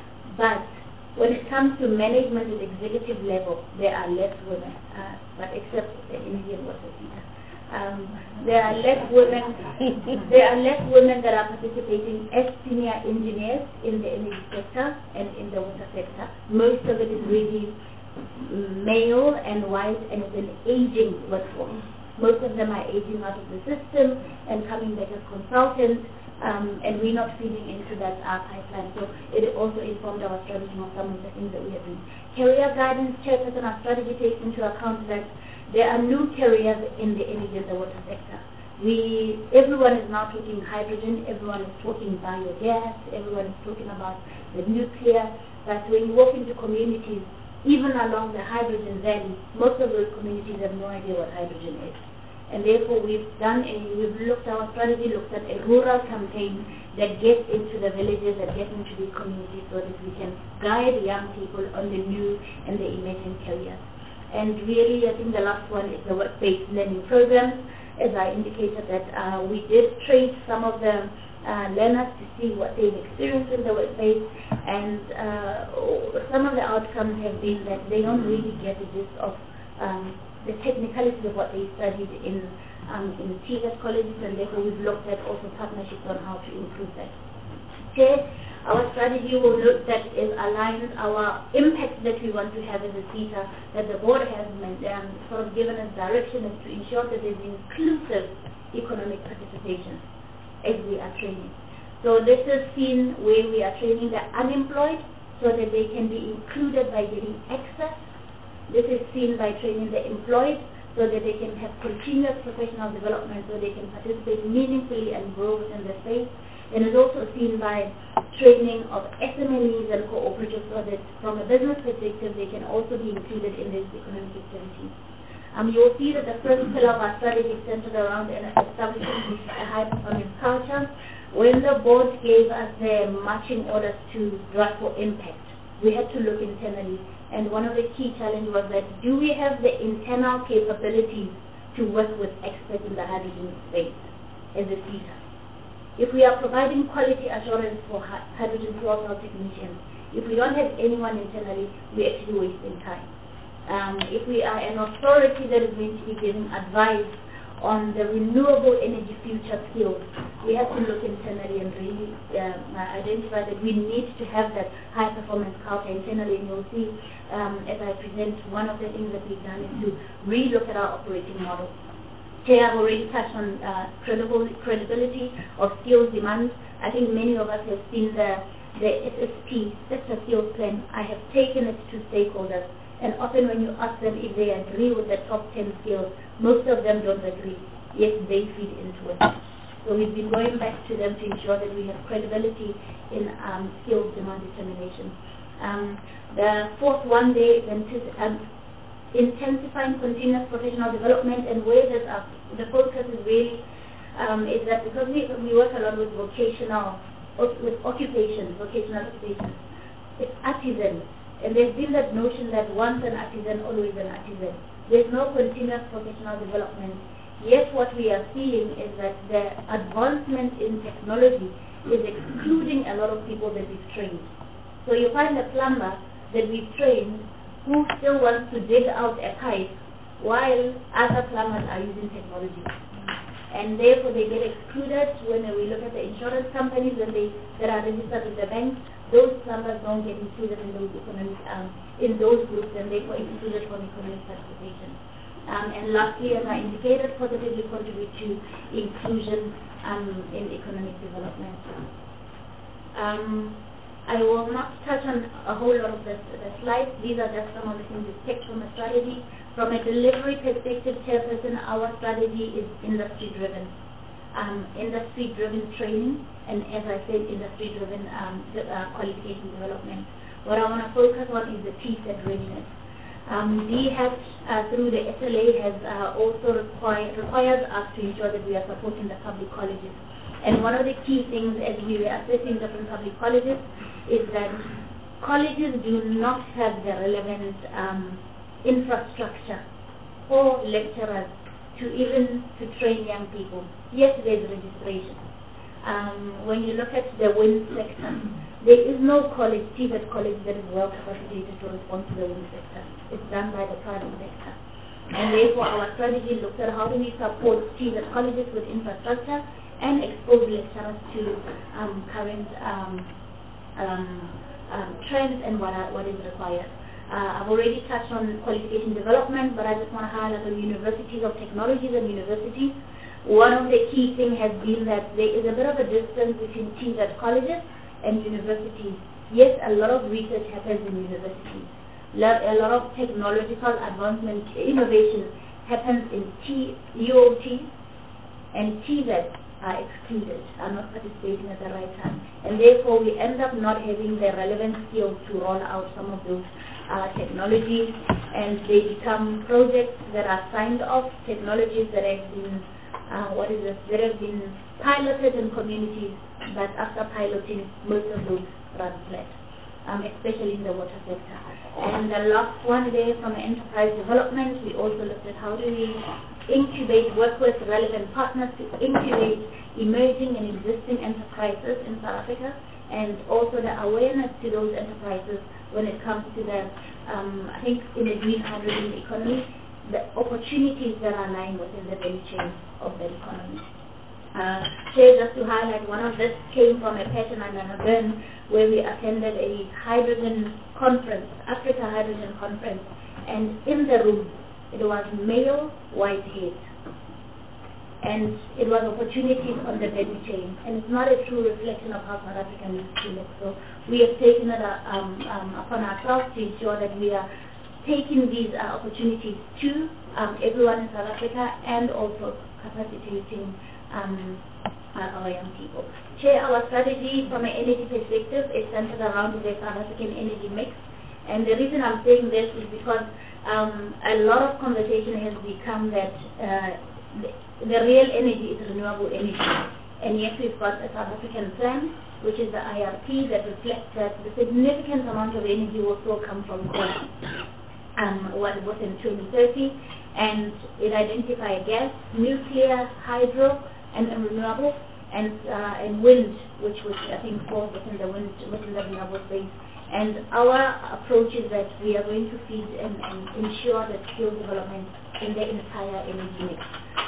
But when it comes to management at executive level, there are less women, uh, but except the energy and water sector. Um, there are less women. There are less women that are participating as senior engineers in the energy sector and in the water sector. Most of it is really male and white, and it's an aging workforce. Most of them are aging out of the system and coming back as consultants, um, and we're not feeding into that uh, pipeline. So it also informed our strategy on some of the things that we are doing. Career guidance, Chairperson, our strategy takes into account that there are new careers in the energy and the water sector. We, everyone is now talking hydrogen, everyone is talking biogas, everyone is talking about the nuclear, but when you walk into communities, even along the hydrogen valley, most of those communities have no idea what hydrogen is. And therefore we've done a, we've looked, our strategy looks at a rural campaign that gets into the villages, that gets into these communities so that we can guide young people on the new and the emerging careers. And really, I think the last one is the work-based learning programs. As I indicated that uh, we did trace some of the uh, learners to see what they've experienced in the workplace, and uh, some of the outcomes have been that they don't really get the gist of um, the technicalities of what they studied in um, in T V E T colleges, and therefore we've looked at also partnerships on how to improve that. Okay. Our strategy will look that is aligned our impact that we want to have as a CETA, that the board has um, sort of given us direction is to ensure that there's inclusive economic participation as we are training. So this is seen where we are training the unemployed so that they can be included by getting access. This is seen by training the employed so that they can have continuous professional development so they can participate meaningfully and grow within the space. And it's also seen by training of S M E Es and cooperatives so that from a business perspective they can also be included in these economic activities. Um, you will see that the first pillar of our strategy is centered around establishing a high performance culture. When the board gave us the marching orders to drive for impact, we had to look internally, and one of the key challenges was that do we have the internal capabilities to work with experts in the hydrogen space as a CETA? If we are providing quality assurance for hydrogen fuel cell technicians, if we don't have anyone internally, we're actually wasting time. Um, if we are an authority that is going to be giving advice on the renewable energy future skills, we have to look internally and really um, identify that we need to have that high performance culture internally. And you'll see um, as I present, one of the things that we've done is to re-look at our operating model. Here I've already touched on uh, credible, credibility of skills demands. I think many of us have seen the, the S S P, Sector Skills Plan. I have taken it to stakeholders, and often when you ask them if they agree with the top ten skills, most of them don't agree, yet they feed into it. So we've been going back to them to ensure that we have credibility in um, skills demand determination. Um, the fourth one day is um, intensifying continuous professional development, and where this uh, the focus is really um, is that because we, we work a lot with vocational, with occupations, vocational occupations, it's artisan, and there's been that notion that once an artisan, always an artisan. There's no continuous professional development. Yet what we are seeing is that the advancement in technology is excluding a lot of people that we've trained. So you find a plumber that we've trained who still wants to dig out a pipe while other plumbers are using technology. And therefore they get excluded when we look at the insurance companies when they, that are registered with the banks. Those plumbers don't get included in those economic, um, in those groups, and therefore excluded from economic participation. Um, and lastly, as I indicated, positively contribute to inclusion um, in economic development. Um, I will not touch on a whole lot of the, the slides. These are just some of the things we picked from the strategy. From a delivery perspective, Chairperson, our strategy is industry-driven. Um, industry-driven training, and as I said, industry-driven um, uh, qualification development. What I want to focus on is the T SET readiness. Um, D HAT, uh, through the S L A, has uh, also require, requires us to ensure that we are supporting the public colleges. And one of the key things as we were assessing different public colleges is that colleges do not have the relevant um, infrastructure or lecturers to even to train young people. Yes, there's registration. Um, when you look at the wind sector, there is no college, T V E T college, that is well capacitated to respond to the wind sector. It's done by the private sector. And therefore our strategy looks at how do we support T V E T colleges with infrastructure and expose lecturers to um, current um, um, um, trends and what, are, what is required. Uh, I've already touched on qualification development, but I just want to highlight on universities of technologies and universities. One of the key things has been that there is a bit of a distance between T V E T colleges and universities. Yes, a lot of research happens in universities. A lot of technological advancement, innovation happens in T, U O T, and T V E T are excluded, are not participating at the right time. And therefore, we end up not having the relevant skills to roll out some of those uh, technologies, and they become projects that are signed off, technologies that have been, uh, what is it, that have been piloted in communities, but after piloting, most of those run flat, um, especially in the water sector. And the last one there from enterprise development, we also looked at how do we incubate, work with relevant partners to incubate emerging and existing enterprises in South Africa, and also the awareness to those enterprises when it comes to the, um, I think in the green hydrogen economy, the opportunities that are lying within the value chain of the economy. Uh, here just to highlight, one of this came from a passion and an event where we attended a hydrogen conference, Africa Hydrogen Conference, and in the room it was male white head, and it was opportunities on the value chain, and it's not a true reflection of how South Africa needs to look. So we have taken it uh, um, um, upon ourselves to ensure that we are taking these uh, opportunities to um, everyone in South Africa, and also capacitating um, uh, our young people. Chair, our strategy from an energy perspective is centered around the South African energy mix, and the reason I'm saying this is because um, a lot of conversation has become that uh, the, the real energy is renewable energy, and yes, we've got a South African plan, which is the I R P, that reflects that the significant amount of energy will still come from coal um, within twenty thirty, and it identifies gas, nuclear, hydro, and, and renewable, and uh, and wind, which was I think falls within the wind within the renewable space. And our approach is that we are going to feed and, and ensure that skill development in the entire energy mix.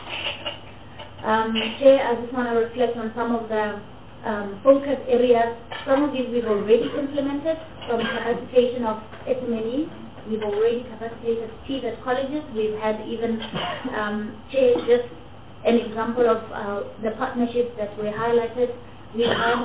Um, Chair, I just want to reflect on some of the um, focus areas. Some of these we've already implemented, from capacitation of S M N E. We've already capacitated T V E T colleges. We've had even, um, Chair, just an example of uh, the partnerships that were highlighted. We had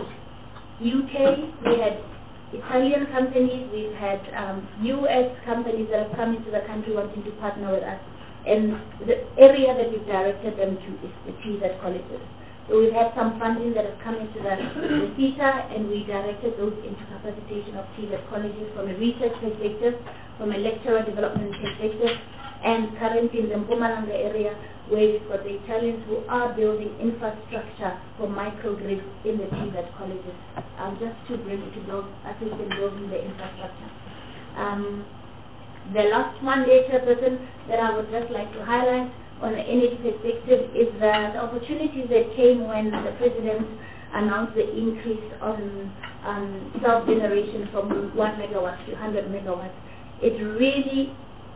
U K, we had Italian companies, we've had um, U S companies that have come into the country wanting to partner with us. And the area that we've directed them to is the T V E T colleges. So we've had some funding that has come into the, the CETA, and we directed those into capacitation of T V E T colleges from a research perspective, from a lecturer development perspective, and currently in the Mpumalanga area, where we've got the Italians who are building infrastructure for microgrids in the T V E T colleges, um, just to bring to build, assist in building the infrastructure. Um, the last one, Chairperson, that I would just like to highlight on the energy perspective is the, the opportunities that came when the President announced the increase on um, self-generation from one megawatt to one hundred megawatts. It really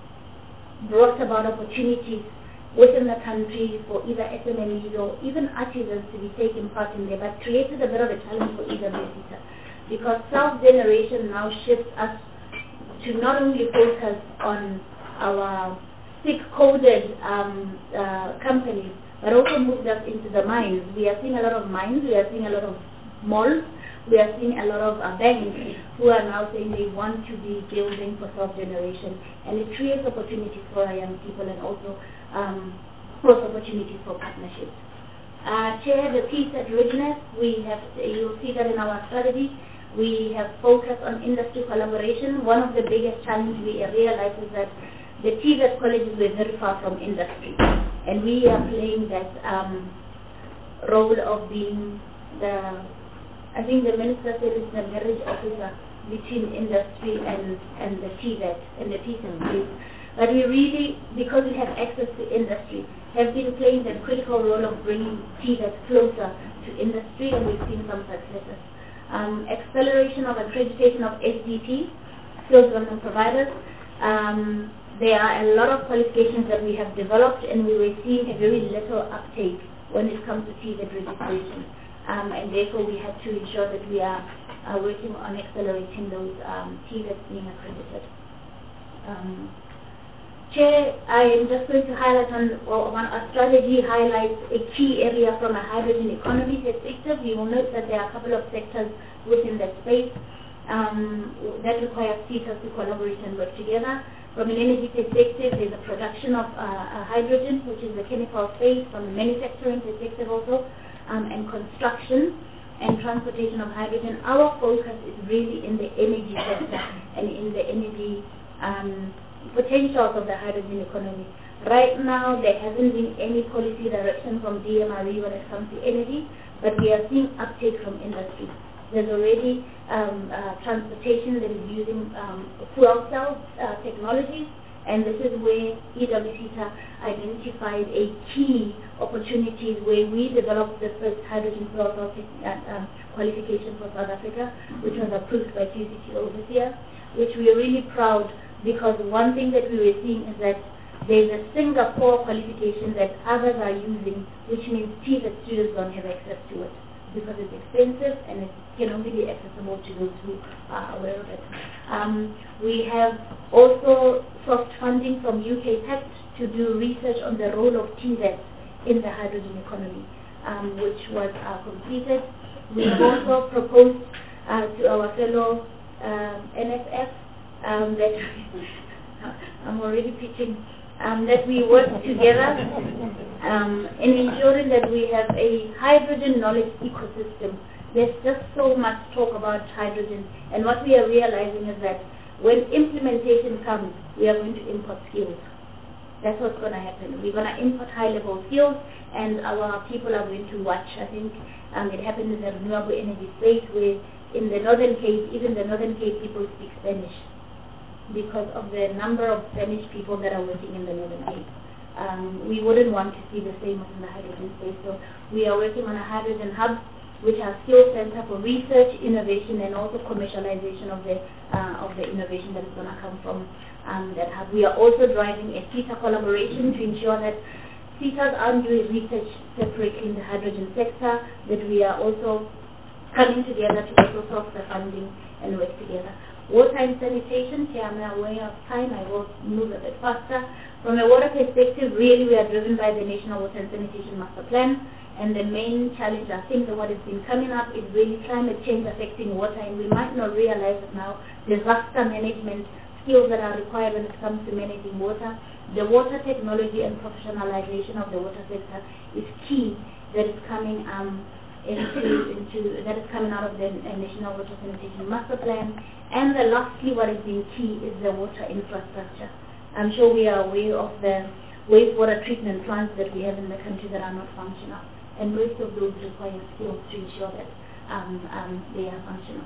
brought about opportunities within the country for either S M M Es or even artisans to be taking part in there, but created a bit of a challenge for E W C, because self-generation now shifts us to not only focus on our thick-coded um, uh, companies, but also moved us into the mines. We are seeing a lot of mines, we are seeing a lot of malls, we are seeing a lot of uh, banks who are now saying they want to be building for self-generation, and it creates opportunities for our young people, and also um, force opportunities for partnerships. Uh, Chair, the T V E T readiness, we have, you'll see that in our strategy, we have focused on industry collaboration. One of the biggest challenges we realized is that the T V E T colleges were very far from industry, and we are playing that um, role of being the, I think the Minister said it's the marriage officer between industry and, and the T V E T and the T V E T. But we really, because we have access to industry, have been playing that critical role of bringing T V E T closer to industry, and we've seen some successes. Um, acceleration of accreditation of S D T, skills development providers. Um, there are a lot of qualifications that we have developed, and we were seeing a very little uptake when it comes to T V E T registration. Um, and therefore we have to ensure that we are uh, working on accelerating those um, T V E Ts being accredited. Um, Chair, I am just going to highlight on well, one our strategy highlights a key area from a hydrogen economy perspective. You will note that there are a couple of sectors within that space um, that require C I T A S to collaborate and work together. From an energy perspective, there's a production of uh, uh, hydrogen, which is the chemical space. From a manufacturing perspective also, um, and construction and transportation of hydrogen. Our focus is really in the energy sector and in the energy um, potentials of the hydrogen economy. Right now, there hasn't been any policy direction from D M R E when it comes to energy, but we are seeing uptake from industry. There's already um, uh, transportation that is using um, fuel cell uh, technologies, and this is where E W C T A identified a key opportunities where we developed the first hydrogen fuel cell uh, um, qualification for South Africa, which was approved by Q C T Overseer, which we are really proud, because one thing that we were seeing is that there's a Singapore qualification that others are using, which means T V E T students don't have access to it because it's expensive and it can only be accessible to those who are aware of it. Um, we have also soft funding from U K Pact to do research on the role of T V E T in the hydrogen economy, um, which was uh, completed. We have also proposed uh, to our fellow uh, N S F Um, that I'm already pitching, um, that we work together um, in ensuring that we have a hydrogen knowledge ecosystem. There's just so much talk about hydrogen, and what we are realizing is that when implementation comes, we are going to import skills. That's what's going to happen. We're going to import high-level skills, and our people are going to watch. I think um, it happened in the renewable energy space, where in the Northern Cape, even the Northern Cape people speak Spanish, because of the number of Spanish people that are working in the Northern Cape. Um, we wouldn't want to see the same in the hydrogen space. So we are working on a hydrogen hub, which are skill center for research, innovation, and also commercialization of the uh, of the innovation that is going to come from um, that hub. We are also driving a C I T A collaboration to ensure that C I T As aren't doing research separately in the hydrogen sector, that we are also coming together to also source the funding and work together. Water and sanitation, here I'm aware of time, I will move a bit faster. From a water perspective, really we are driven by the National Water and Sanitation Master Plan, and the main challenge, I think, that what has been coming up is really climate change affecting water, and we might not realize it now. Disaster management skills that are required when it comes to managing water. The water technology and professionalization of the water sector is key, that is coming um, into, into that is coming out of the uh, National Water Sanitation Master Plan. And the lastly, what has been key is the water infrastructure. I'm sure we are aware of the wastewater treatment plants that we have in the country that are not functional, and most of those require skills to ensure that um, um, they are functional.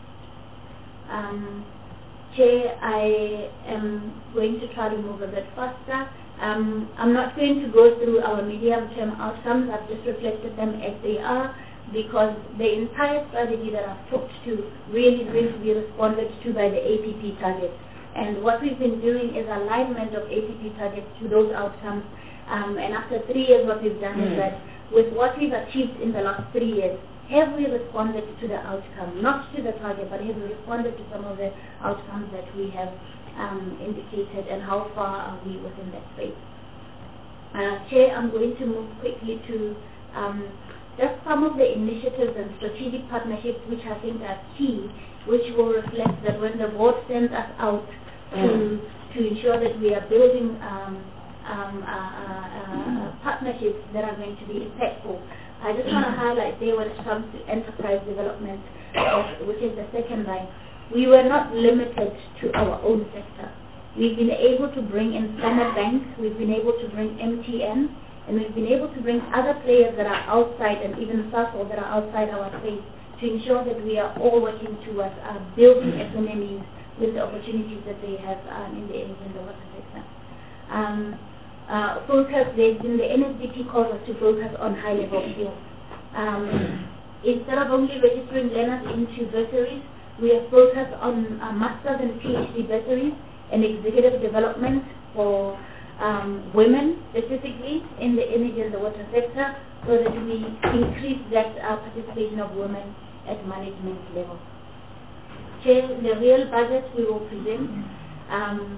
Um, Chair, I am going to try to move a bit faster. Um, I'm not going to go through our medium-term outcomes. I've just reflected them as they are, because the entire strategy that I've talked to really going to be responded to by the A P P targets. And what we've been doing is alignment of A P P targets to those outcomes. Um, and after three years, what we've done mm. is that with what we've achieved in the last three years, have we responded to the outcome, not to the target, but have we responded to some of the outcomes that we have um, indicated, and how far are we within that space? Uh, Chair, I'm going to move quickly to um, just some of the initiatives and strategic partnerships which I think are key, which will reflect that when the board sends us out to, mm. to ensure that we are building um, um, uh, uh, uh, partnerships that are going to be impactful. I just want to highlight there when it comes to enterprise development, uh, which is the second line. We were not limited to our own sector. We've been able to bring in Standard Bank, we've been able to bring M T N, and we've been able to bring other players that are outside, and even SASO that are outside our space, to ensure that we are all working towards uh, building S M Es with the opportunities that they have um, in the energy and the water sector. Um, uh, focus, there's been the N S D P calls us to focus on high-level skills. Um, instead of only registering learners into bursaries, we are focused on uh, master's and PhD bursaries and executive development for Um, women specifically in the energy and the water sector, so that we increase that uh, participation of women at management level. Chair, the real budget we will present, um,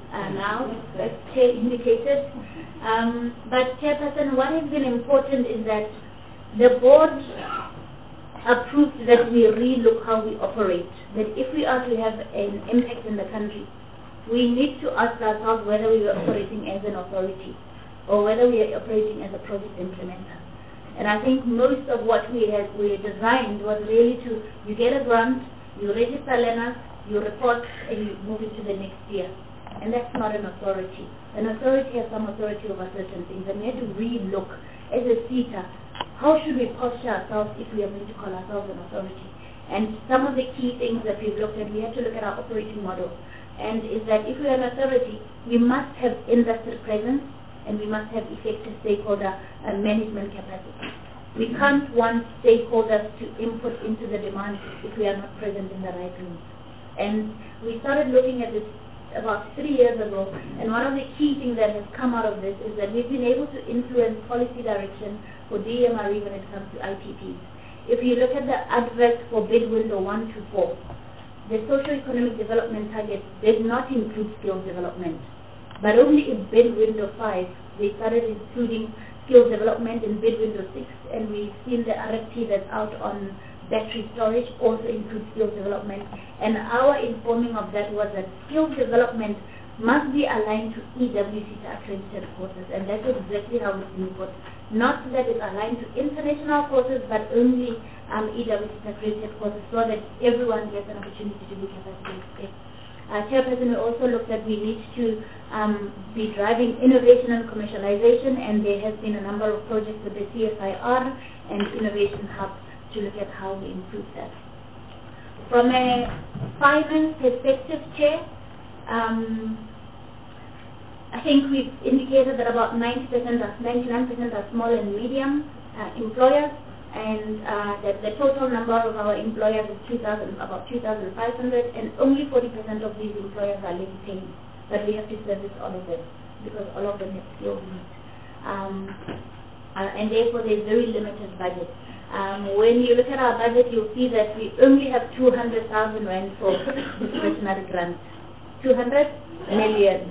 uh, now, as Chair indicated. Um, but Chairperson, what has been important is that the board approved that we relook how we operate, that if we are to have an impact in the country, we need to ask ourselves whether we are operating as an authority or whether we are operating as a project implementer. And I think most of what we had we designed was really to, you get a grant, you register learners, you report, and you move it to the next year. And that's not an authority. An authority has some authority over certain things, and we have to re-look as a CETA, how should we posture ourselves if we are going to call ourselves an authority? And some of the key things that we've looked at, we have to look at our operating model. And is that if we are an authority, we must have industry presence, and we must have effective stakeholder uh, management capacity. We can't want stakeholders to input into the demand if we are not present in the right rooms. And we started looking at this about three years ago, and one of the key things that has come out of this is that we've been able to influence policy direction for D M R E when it comes to I P Ps. If you look at the advert for bid window one to four, the socio-economic development target did not include skills development. But only in bid window five, they started including skills development in bid window six, and we've seen the R F P that's out on battery storage also includes skills development. And our informing of that was that skills development must be aligned to E W C accredited courses, and that's exactly how it's been put. Not that it's aligned to international courses, but only um, E W C accredited courses, so that everyone gets an opportunity to be capacity based. Uh, Chairperson, we also looked at we need to um, be driving innovation and commercialization, and there has been a number of projects with the C S I R and Innovation Hub to look at how we improve that. From a finance perspective, Chair, um, I think we've indicated that about ninety percent, or ninety-nine percent are small and medium uh, employers, and uh, that the total number of our employers is two thousand, about two thousand five hundred, and only forty percent of these employers are levy paying. But we have to service all of them because all of them have skills needs. Um, uh, and therefore there's very limited budget. Um, when you look at our budget, you'll see that we only have two hundred thousand rand for discretionary grants. two hundred million.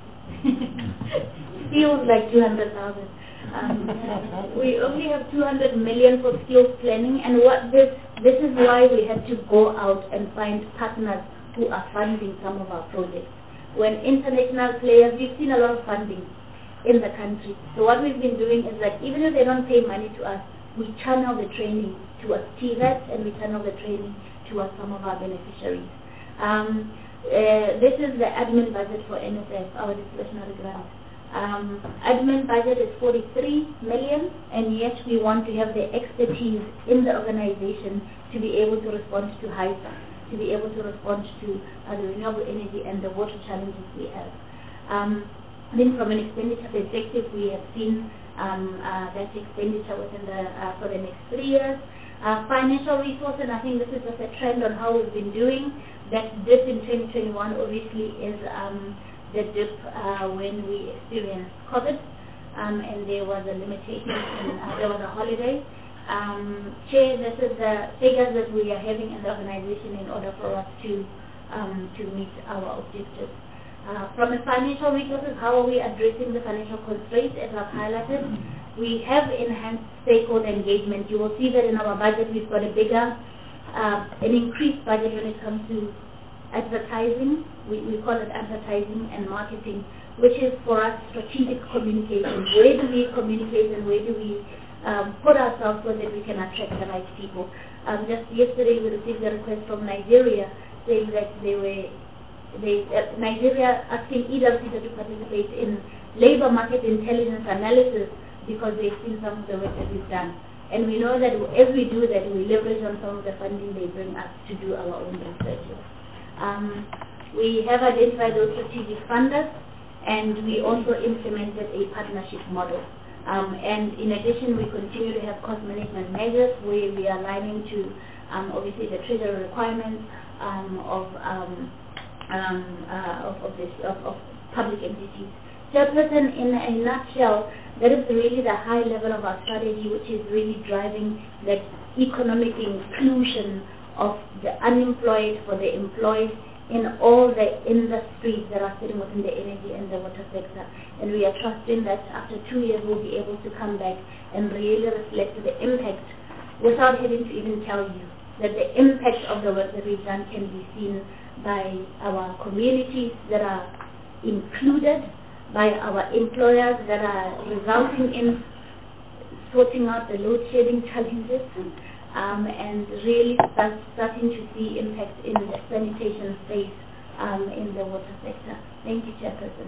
Feels like two hundred thousand. Um, we only have two hundred million for skills planning, and what this this is why we had to go out and find partners who are funding some of our projects. When international players, we've seen a lot of funding in the country. So what we've been doing is that even if they don't pay money to us, we channel the training towards T VET, and we channel the training towards some of our beneficiaries. Um, uh, this is the admin budget for N S F, our discretionary grant. Um, admin budget is forty-three million, and yet we want to have the expertise in the organization to be able to respond to HISA, to be able to respond to uh, the renewable energy and the water challenges we have. Um, then from an expenditure perspective, we have seen um, uh, that expenditure within the, uh, for the next three years. Uh, financial resources, and I think this is just a trend on how we've been doing. That dip in twenty twenty-one obviously is um, the dip uh, when we experienced COVID, um, and there was a limitation, and uh, there was a holiday. Um, Chair, this is the figures that we are having in the organization in order for us to um, to meet our objectives. Uh, from a financial resources, how are we addressing the financial constraints? As I've highlighted, we have enhanced stakeholder engagement. You will see that in our budget we've got a bigger, uh, an increased budget when it comes to advertising. We, we call it advertising and marketing, which is for us strategic communication. Where do we communicate and where do we um, put ourselves so that we can attract the right people? Um, just yesterday we received a request from Nigeria saying that they were They, uh, Nigeria asking E W C to participate in labor market intelligence analysis because they've seen some of the work that we've done. And we know that as we do that, we leverage on some of the funding they bring us to do our own research. Um, we have identified those strategic funders, and we also implemented a partnership model. Um, and in addition, we continue to have cost management measures where we are aligning to um, obviously the treasury requirements um, of um, Um, uh, of, of, this, of, of public entities. Chairperson, in a nutshell, that is really the high level of our strategy, which is really driving that economic inclusion of the unemployed for the employed in all the industries that are sitting within the energy and the water sector. And we are trusting that after two years we'll be able to come back and really reflect the impact without having to even tell you that the impact of the work that we've done can be seen by our communities that are included, by our employers that are resulting in sorting out the load shedding challenges, um, and really start, starting to see impact in the sanitation space um, in the water sector. Thank you, Chairperson.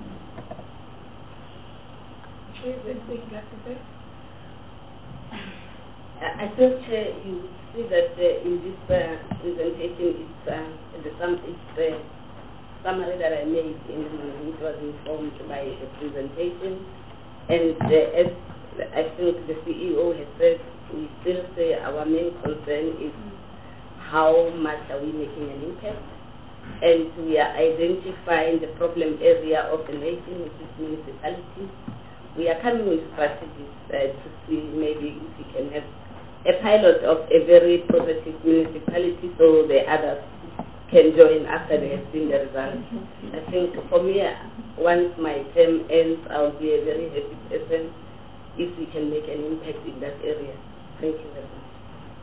I think uh, you see that uh, in this uh, presentation, it's uh, the sum, it's the summary that I made in the morning, which was informed by the presentation, and uh, as I think the C E O has said, we still say our main concern is how much are we making an impact, and we are identifying the problem area of the nation, which is municipalities. We are coming with strategies uh, to see maybe if we can have a pilot of a very positive municipality so the others can join after they have seen the results. I think for me, once my term ends, I'll be a very happy person if we can make an impact in that area. Thank you very much.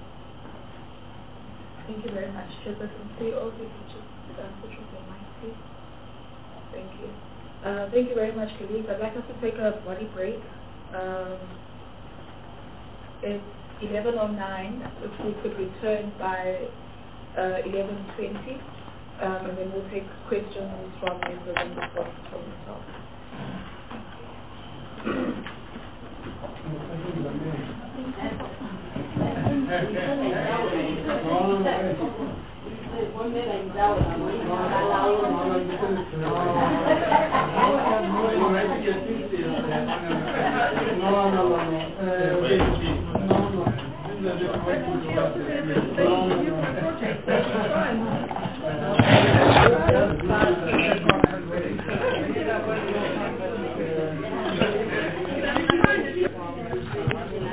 Thank you very much. Chairperson, say also if you just uh, switch off your mic, please. Thank you. Uh, thank you very much, colleagues. I'd like us to take a body break. Um, it's eleven oh nine, if we could return by uh, eleven twenty, um, and then we'll take questions from members and responses from the staff. Thank you.